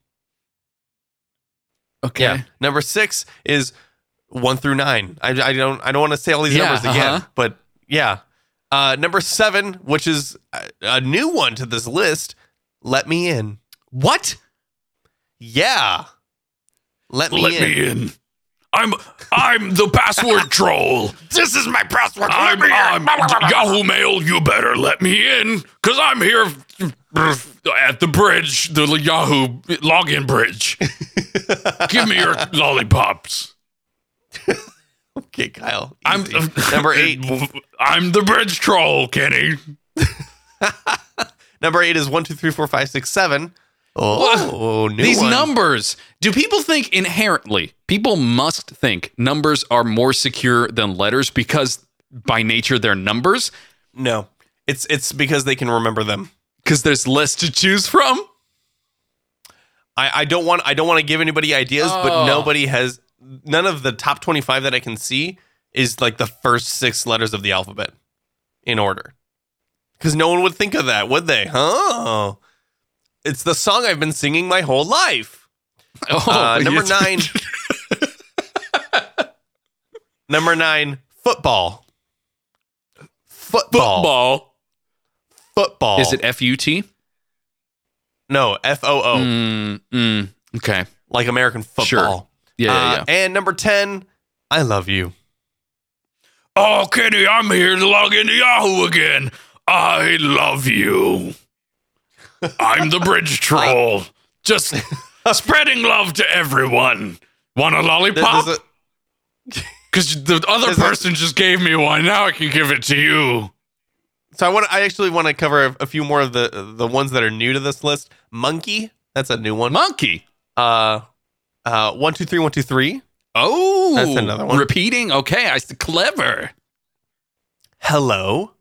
Speaker 3: Okay.
Speaker 4: Yeah. Number 6 is 1 through 9. I don't want to say all these numbers again, but yeah. Number 7, which is a new one to this list, let me in.
Speaker 3: What?
Speaker 4: Yeah. Let me in.
Speaker 1: I'm the password troll.
Speaker 4: This is my password.
Speaker 1: I'm Yahoo Mail. You better let me in, cause I'm here at the bridge, the Yahoo login bridge. Give me your lollipops.
Speaker 4: Okay, Kyle.
Speaker 1: I'm
Speaker 4: Easy. Number 8.
Speaker 1: I'm the bridge troll, Kenny.
Speaker 4: Number 8 is 1, 2, 3, 4, 5, 6, 7. Oh, new
Speaker 3: These
Speaker 4: one.
Speaker 3: numbers. Do people think inherently? People must think numbers are more secure than letters because by nature they're numbers.
Speaker 4: No, it's because they can remember them.
Speaker 3: Because there's less to choose from.
Speaker 4: I don't want to give anybody ideas, but none of the top 25 that I can see is like the first 6 letters of the alphabet in order. Because no one would think of that, would they? Oh, it's the song I've been singing my whole life. Number 9. Number 9, football. Football.
Speaker 3: Is it FUT?
Speaker 4: No, FOO.
Speaker 3: Okay.
Speaker 4: Like American football.
Speaker 3: Sure. Yeah.
Speaker 4: And number 10, I love you.
Speaker 1: Oh, Kenny, I'm here to log into Yahoo again. I love you. I'm the bridge troll. Just spreading love to everyone. Want a lollipop? Because the other person just gave me one. Now I can give it to you.
Speaker 4: So I actually want to cover a few more of the ones that are new to this list. Monkey, that's a new one.
Speaker 3: Monkey.
Speaker 4: 1, 2, 3, 1, 2, 3.
Speaker 3: Oh,
Speaker 4: That's another one.
Speaker 3: Repeating. Okay, clever.
Speaker 4: Hello.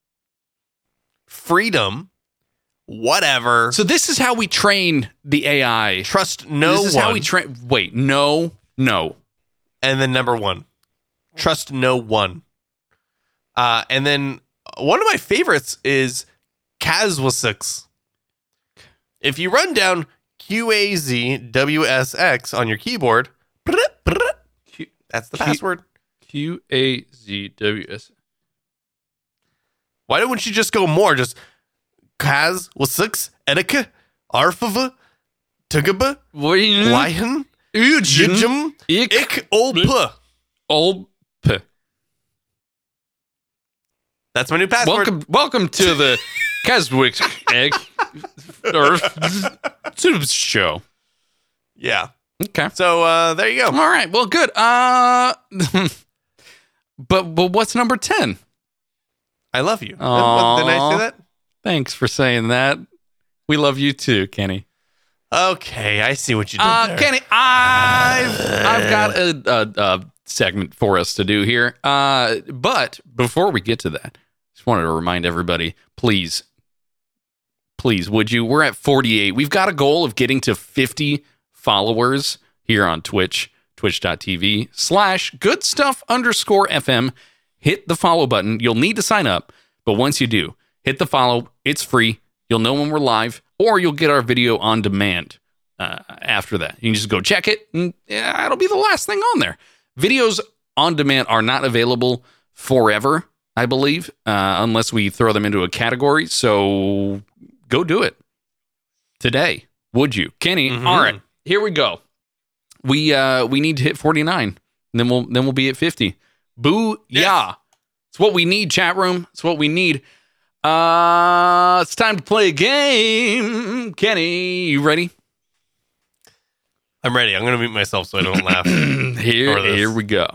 Speaker 4: Freedom. Whatever.
Speaker 3: So this is how we train the AI.
Speaker 4: Trust no one.
Speaker 3: This is how we train. Wait, no.
Speaker 4: And then number 1. Trust no one. And then one of my favorites is Kazwasix. If you run down QAZWSX on your keyboard, that's the password.
Speaker 3: QAZWS.
Speaker 4: Why don't you just go more? Just Kazwasix, Edeka, Arfava, Tugaba, Lion, Yujum, Ik, Olpa.
Speaker 3: Olp.
Speaker 4: That's my new password.
Speaker 3: Welcome to the Keswick Egg or Soups Show.
Speaker 4: Yeah.
Speaker 3: Okay.
Speaker 4: So there you go.
Speaker 3: All right. Well, good. But what's number 10?
Speaker 4: I love you.
Speaker 3: Aw.
Speaker 4: Didn't I say that?
Speaker 3: Thanks for saying that. We love you too, Kenny.
Speaker 4: Okay, I see what you did there.
Speaker 3: Kenny, I've got a segment for us to do here. But before we get to that, just wanted to remind everybody, please, would you? We're at 48. We've got a goal of getting to 50 followers here on Twitch, twitch.tv/goodstuff_FM. Hit the follow button. You'll need to sign up, but once you do, hit the follow. It's free. You'll know when we're live, or you'll get our video on demand after that. You can just go check it, and it'll be the last thing on there. Videos on demand are not available forever, I believe, unless we throw them into a category. So go do it today, would you, Kenny?
Speaker 4: Mhm.
Speaker 3: All right, here we go. We need to hit 49, and then we'll be at 50. Boo yeah! It's what we need, chat room. It's what we need. It's time to play a game. Kenny, you ready?
Speaker 4: I'm ready. I'm going to mute myself so I don't laugh.
Speaker 3: Here we go.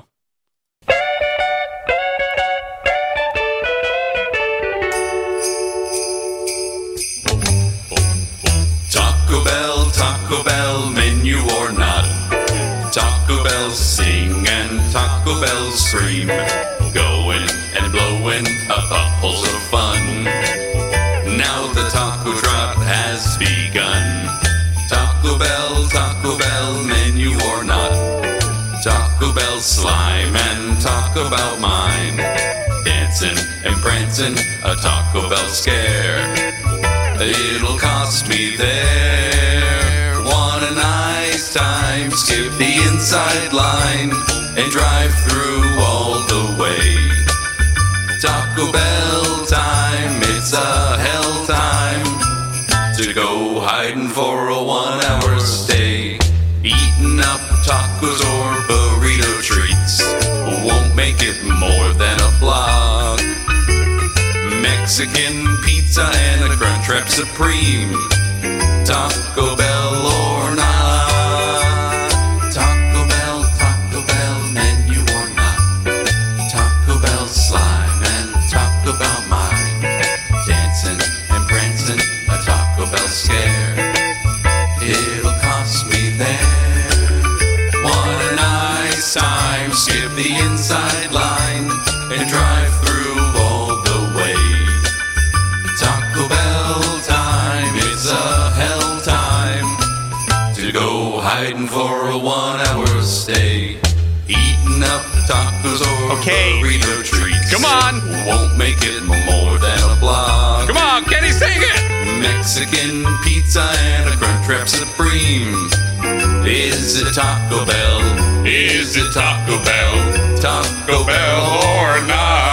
Speaker 1: Taco Bell, menu or not. Taco Bell sing and Taco Bell scream. Going and blowing up bubbles of fun. Now the taco drop has begun. Taco Bell, menu or not. Taco Bell slime and talk about mine. Dancing and prancing, a Taco Bell scare. It'll cost me there. Want a nice time, skip the inside line and drive through all the way. Taco Bell time, it's a hell time to go hiding for a 1 hour stay. Eating up tacos or burrito treats won't make it more than a block. Mexican pizza and a Crunchwrap Supreme. Taco Bell or not. Taco Bell, menu or not. Taco Bell slime and talk about mine. Dancing and prancing, a Taco Bell scare. It'll cost me there. Want a nice time, skip the inside line and drive through all the way. Taco Bell time, it's a hell time to go hiding for a 1 hour stay. Eating up tacos or burrito treats.
Speaker 3: Come on.
Speaker 1: Won't make it more than a block.
Speaker 3: Come on, Kenny, sing it.
Speaker 1: Mexican pizza and a Crunchwrap Supreme. Is it Taco Bell? Is it Taco Bell? Taco Bell or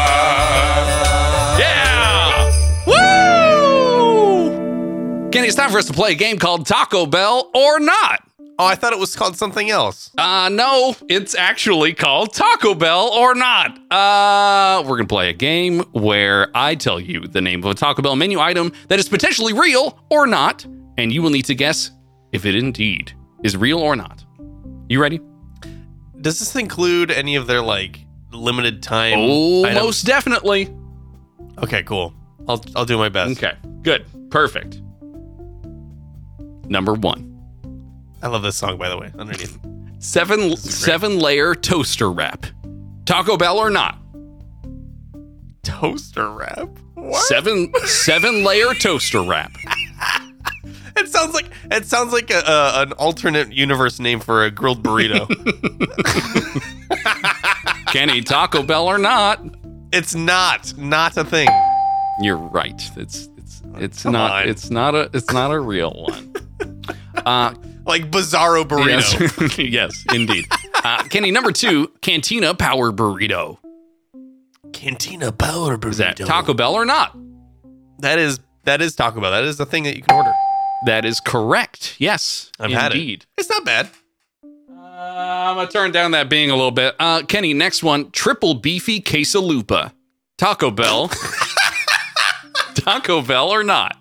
Speaker 1: not?
Speaker 3: Yeah! Woo! Kenny, it's time for us to play a game called Taco Bell or Not.
Speaker 4: Oh, I thought it was called something else.
Speaker 3: No, it's actually called Taco Bell or Not. We're going to play a game where I tell you the name of a Taco Bell menu item that is potentially real or not, and you will need to guess if it indeed is real or not. You ready?
Speaker 4: Does this include any of their like limited time
Speaker 3: Oh,
Speaker 4: items?
Speaker 3: most definitely.
Speaker 4: Okay, cool. I'll do my best.
Speaker 3: Okay, good. Perfect. Number 1.
Speaker 4: I love this song, by the way, underneath.
Speaker 3: Seven layer toaster wrap. Taco Bell or not?
Speaker 4: Toaster wrap? What?
Speaker 3: Seven layer toaster wrap.
Speaker 4: It sounds like an alternate universe name for a grilled burrito.
Speaker 3: Kenny, Taco Bell or not?
Speaker 4: It's not a thing.
Speaker 3: You're right. It's
Speaker 4: Come
Speaker 3: not
Speaker 4: on.
Speaker 3: it's not a real one.
Speaker 4: Like Bizarro burrito.
Speaker 3: Yes, yes, indeed. Kenny, number 2, Cantina Power Burrito.
Speaker 4: Cantina Power burrito.
Speaker 3: Is that Taco Bell or not?
Speaker 4: That is Taco Bell. That is the thing that you can order.
Speaker 3: That is correct. Yes,
Speaker 4: I've had it.
Speaker 3: indeed.
Speaker 4: It's not bad.
Speaker 3: I'm gonna turn down that being a little bit. Kenny, next one, triple beefy quesalupa. Taco Bell. Taco Bell or not?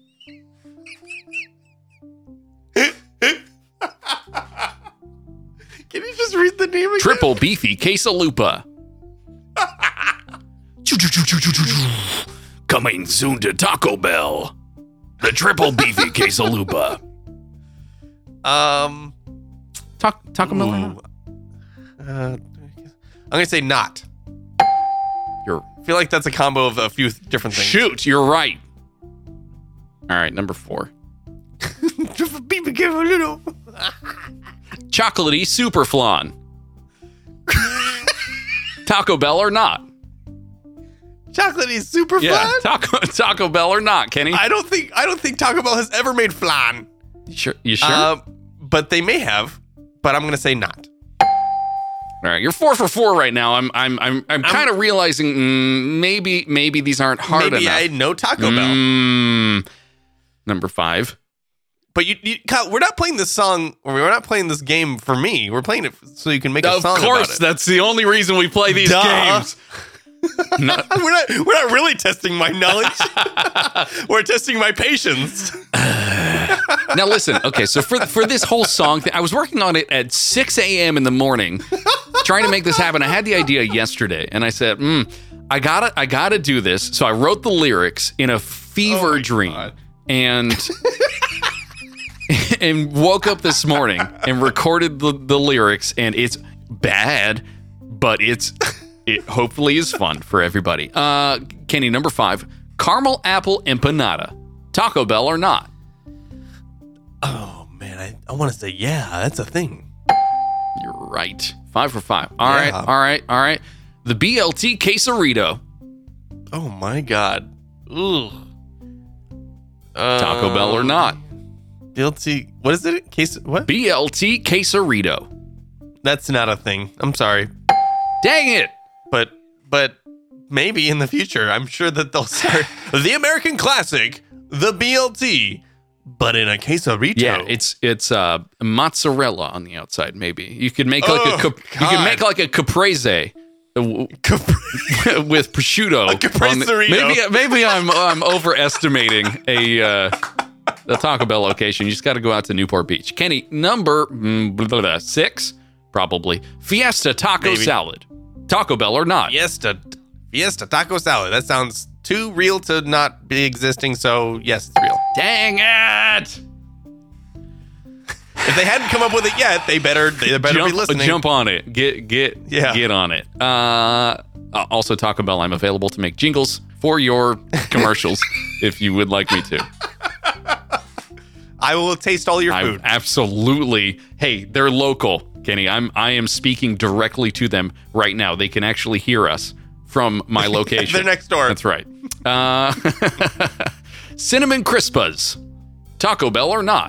Speaker 4: Can you just read the name again?
Speaker 3: Triple beefy quesalupa.
Speaker 1: Coming soon to Taco Bell. The triple beefy quesalupa.
Speaker 3: Taco Bell or not?
Speaker 4: I'm gonna say not.
Speaker 3: You're
Speaker 4: I feel like that's a combo of a few different things.
Speaker 3: shoot. You're right. All right, number 4. Chocolatey super flan. Taco Bell or not?
Speaker 4: Chocolatey super
Speaker 3: Yeah,
Speaker 4: flan.
Speaker 3: Taco Bell or not, Kenny?
Speaker 4: I don't think Taco Bell has ever made flan.
Speaker 3: You sure?
Speaker 4: But they may have. But I'm gonna say not.
Speaker 3: All right, you're 4 for 4 right now. I'm kind of realizing maybe these aren't hard
Speaker 4: Maybe
Speaker 3: enough.
Speaker 4: I know Taco Bell.
Speaker 3: Number 5.
Speaker 4: But Kyle, we're not playing this song, or we're not playing this game for me. We're playing it so you can make a song
Speaker 3: Of course,
Speaker 4: about it.
Speaker 3: that's the only reason we play these
Speaker 4: Duh.
Speaker 3: games.
Speaker 4: we're not really testing my knowledge. We're testing my patience.
Speaker 3: Now listen, okay, so for this whole song thing, I was working on it at 6 a.m. in the morning, trying to make this happen. I had the idea yesterday, and I said, I gotta do this. So I wrote the lyrics in a fever dream,
Speaker 4: God.
Speaker 3: and woke up this morning and recorded the lyrics, and it's bad, but it hopefully is fun for everybody. Kenny, number 5, caramel apple empanada, Taco Bell or not?
Speaker 4: Oh man, I want to say yeah, that's a thing.
Speaker 3: You're right. 5 for 5. All right. The BLT quesarito,
Speaker 4: Oh my god. Ooh.
Speaker 3: Taco Bell or not?
Speaker 4: BLT. What is it? What?
Speaker 3: BLT quesarito.
Speaker 4: That's not a thing. I'm sorry,
Speaker 3: Dang it.
Speaker 4: but maybe in the future, I'm sure that they'll start the American classic, the BLT, but in a quesarito.
Speaker 3: Yeah, it's mozzarella on the outside. Maybe you could make like a caprese with prosciutto.
Speaker 4: A caprese-rito.
Speaker 3: Maybe I'm overestimating a Taco Bell location. You just got to go out to Newport Beach. Kenny, number 6, probably Fiesta taco
Speaker 4: Maybe.
Speaker 3: salad, Taco Bell or not?
Speaker 4: Fiesta taco salad. That sounds too real to not be existing. So yes, it's real.
Speaker 3: Dang it!
Speaker 4: If they hadn't come up with it yet, they better be listening.
Speaker 3: Jump on it. Get on it. Also, Taco Bell, I'm available to make jingles for your commercials if you would like me to.
Speaker 4: I will taste all your food.
Speaker 3: Absolutely. Hey, they're local, Kenny. I am speaking directly to them right now. They can actually hear us from my location.
Speaker 4: They're next door.
Speaker 3: That's right. Cinnamon Crispas, Taco Bell or not?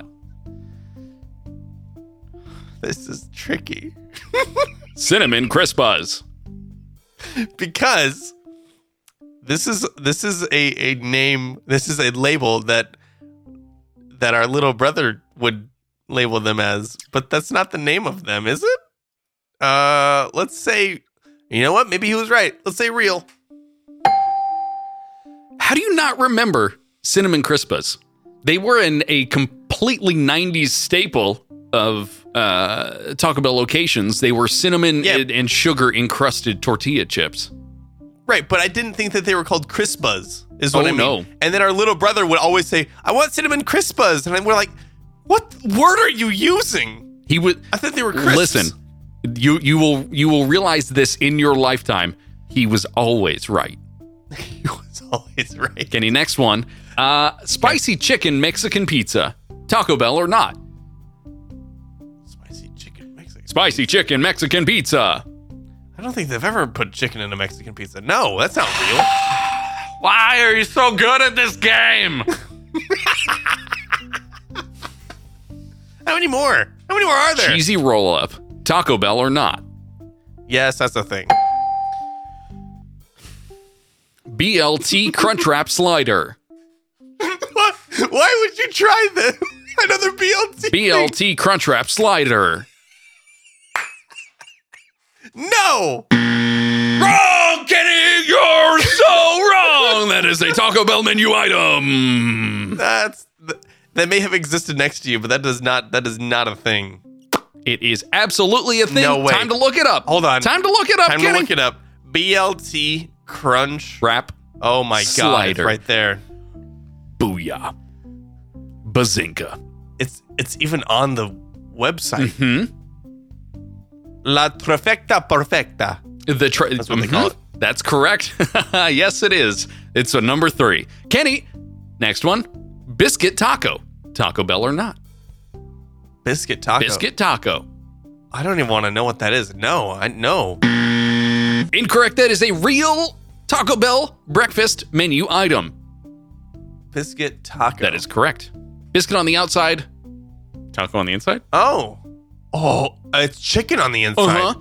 Speaker 4: This is tricky
Speaker 3: Cinnamon Crispas.
Speaker 4: because this is a name. This is a label that our little brother would label them as, but that's not the name of them, is it? Let's say, you know what? Maybe he was right. Let's say real.
Speaker 3: How do you not remember Cinnamon Crispas? They were a completely 90s staple of Taco Bell locations. They were cinnamon and sugar encrusted tortilla chips.
Speaker 4: Right, but I didn't think that they were called Crispas, is what I mean.
Speaker 3: No.
Speaker 4: And then our little brother would always say, I want cinnamon Crispas. And we're like, what word are you using?
Speaker 3: He would.
Speaker 4: I thought they were crisps.
Speaker 3: Listen, you will realize this in your lifetime. He was always right.
Speaker 4: He was always right.
Speaker 3: Kenny, next one. Spicy chicken Mexican pizza, Taco Bell or not?
Speaker 4: Spicy chicken Mexican.
Speaker 3: Spicy chicken Mexican pizza.
Speaker 4: I don't think they've ever put chicken in a Mexican pizza. No, that's not real.
Speaker 3: Why are you so good at this game?
Speaker 4: How many more? How many more are there?
Speaker 3: Cheesy roll up, Taco Bell or not?
Speaker 4: Yes, that's a thing.
Speaker 3: BLT Crunchwrap slider.
Speaker 4: What? Why would you try this? Another BLT?
Speaker 3: BLT Crunchwrap slider.
Speaker 4: No!
Speaker 3: Wrong, Kenny, you're so
Speaker 1: is a Taco Bell menu item.
Speaker 4: That may have existed next to you, but that is not a thing.
Speaker 3: It is absolutely a thing.
Speaker 4: No way.
Speaker 3: Time to look it up.
Speaker 4: Hold on.
Speaker 3: Time to look it up,
Speaker 4: Time
Speaker 3: Kenny.
Speaker 4: to look it up. BLT Crunch.
Speaker 3: Wrap.
Speaker 4: Oh my god,
Speaker 3: Slider.
Speaker 4: it's right there.
Speaker 1: Booyah. Bazinga.
Speaker 4: It's even on the website.
Speaker 3: Mm-hmm.
Speaker 4: La trifecta perfecta.
Speaker 3: That's
Speaker 4: what they call it.
Speaker 3: That's correct. Yes, it is. It's a number 3. Kenny, next one. Biscuit taco. Taco Bell or not?
Speaker 4: Biscuit taco.
Speaker 3: Biscuit taco.
Speaker 4: I don't even want to know what that is. No, I know.
Speaker 3: Incorrect. That is a real Taco Bell breakfast menu item.
Speaker 4: Biscuit taco.
Speaker 3: That is correct. Biscuit on the outside, taco on the inside.
Speaker 4: Oh, it's chicken on the inside.
Speaker 3: Uh-huh.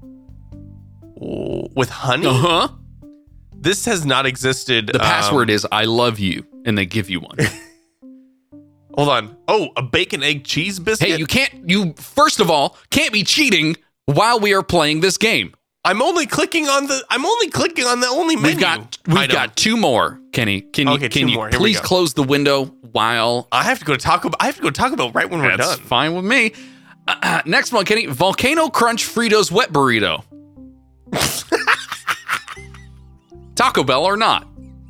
Speaker 4: Oh, with honey.
Speaker 3: Uh-huh.
Speaker 4: This has not existed.
Speaker 3: The password is I love you, and they give you one.
Speaker 4: Hold on. Oh, a bacon, egg, cheese biscuit.
Speaker 3: Hey, you first of all, can't be cheating while we are playing this game.
Speaker 4: I'm only clicking on the only menu.
Speaker 3: We've got 2 more, Kenny. Can
Speaker 4: Okay, 2
Speaker 3: you
Speaker 4: more. Here we
Speaker 3: please
Speaker 4: go.
Speaker 3: close the window while
Speaker 4: I have to go to Taco Bell right when we're
Speaker 3: that's
Speaker 4: done.
Speaker 3: fine with me. Next one, Kenny. Volcano Crunch Fritos Wet Burrito. Taco Bell or not?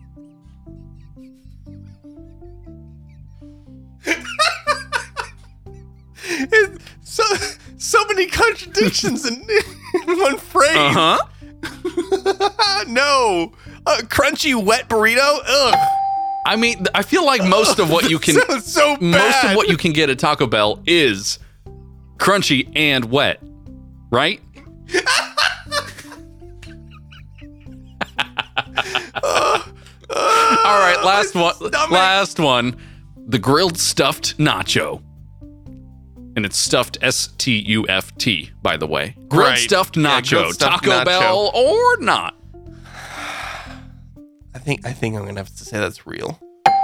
Speaker 4: So many contradictions in one phrase.
Speaker 3: Uh-huh.
Speaker 4: No, crunchy wet burrito. Ugh.
Speaker 3: I mean, I feel like most of what you can
Speaker 4: Sounds so bad.
Speaker 3: most of what you can get at Taco Bell is crunchy and wet, right? All right, last one.
Speaker 4: stomach.
Speaker 3: Last one. The grilled stuffed nacho. And it's stuffed S-T-U-F-T, by the way. Grilled
Speaker 4: Right.
Speaker 3: stuffed
Speaker 4: Yeah,
Speaker 3: nacho.
Speaker 4: grilled stuffed
Speaker 3: Taco
Speaker 4: nacho.
Speaker 3: Bell or not?
Speaker 4: I think I'm gonna have to say that's real.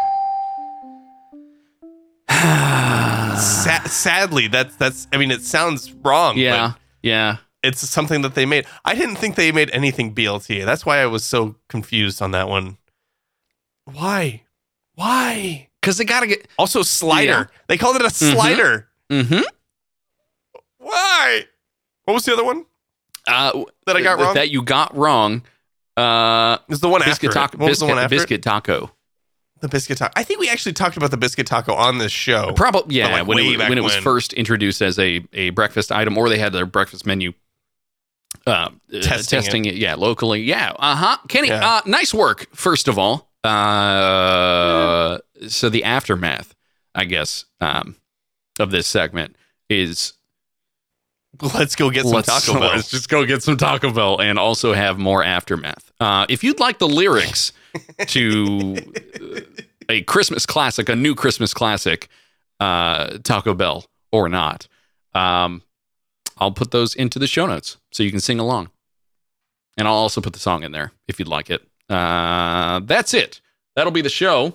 Speaker 4: Sadly, that's. I mean, it sounds wrong.
Speaker 3: Yeah.
Speaker 4: but
Speaker 3: Yeah.
Speaker 4: it's something that they made. I didn't think they made anything BLT. That's why I was so confused on that one. Why?
Speaker 3: Because they got to get.
Speaker 4: Also, slider.
Speaker 3: Yeah.
Speaker 4: They called it a slider.
Speaker 3: Mm-hmm.
Speaker 4: Why? What was the other one that I got wrong?
Speaker 3: That you got wrong.
Speaker 4: It was the one after.
Speaker 3: Biscuit taco.
Speaker 4: What was the one after?
Speaker 3: Biscuit taco.
Speaker 4: The biscuit taco. I think we actually talked about the biscuit taco on this show.
Speaker 3: Probably, yeah.
Speaker 4: like
Speaker 3: when
Speaker 4: way
Speaker 3: it,
Speaker 4: back
Speaker 3: when it was
Speaker 4: when.
Speaker 3: first introduced as a breakfast item, or they had their breakfast menu testing it. Yeah, locally. Yeah. Kenny,
Speaker 4: Yeah.
Speaker 3: nice work. First of all, so the aftermath, I guess, of this segment is
Speaker 4: Let's go get some Taco Bell.
Speaker 3: Let's just go get some Taco Bell and also have more aftermath. If you'd like the lyrics to a Christmas classic, a new Christmas classic, Taco Bell or not, I'll put those into the show notes so you can sing along. And I'll also put the song in there if you'd like it. That's it. That'll be the show.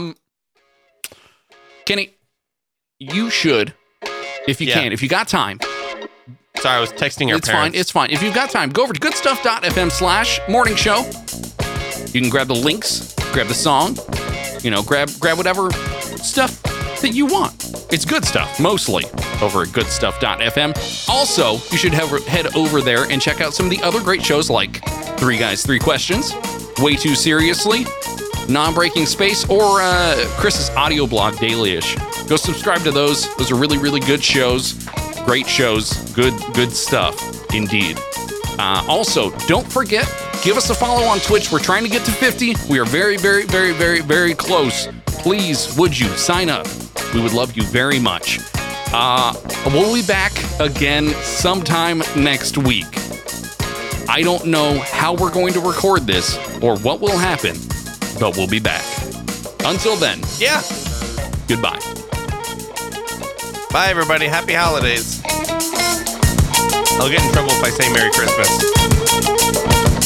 Speaker 3: Kenny, you should, if you can, if you got time.
Speaker 4: Sorry, I was texting our parents.
Speaker 3: It's fine. If you've got time, go over to goodstuff.fm/morning show. You can grab the links, grab the song, grab whatever stuff that you want. It's good stuff, mostly, over at goodstuff.fm. Also, you should head over there and check out some of the other great shows like 3 Guys, 3 Questions, Way Too Seriously, Non-Breaking Space, or Chris's audio blog, Dailyish. Go subscribe to those. Those are really, really good shows. Great shows. Good stuff, indeed. Also, don't forget, give us a follow on Twitch. We're trying to get to 50. We are very, very, very, very, very close. Please, would you sign up? We would love you very much. We'll be back again sometime next week. I don't know how we're going to record this or what will happen, but we'll be back. Until then,
Speaker 4: Yeah.
Speaker 3: goodbye.
Speaker 4: Bye, everybody. Happy holidays. I'll get in trouble if I say Merry Christmas.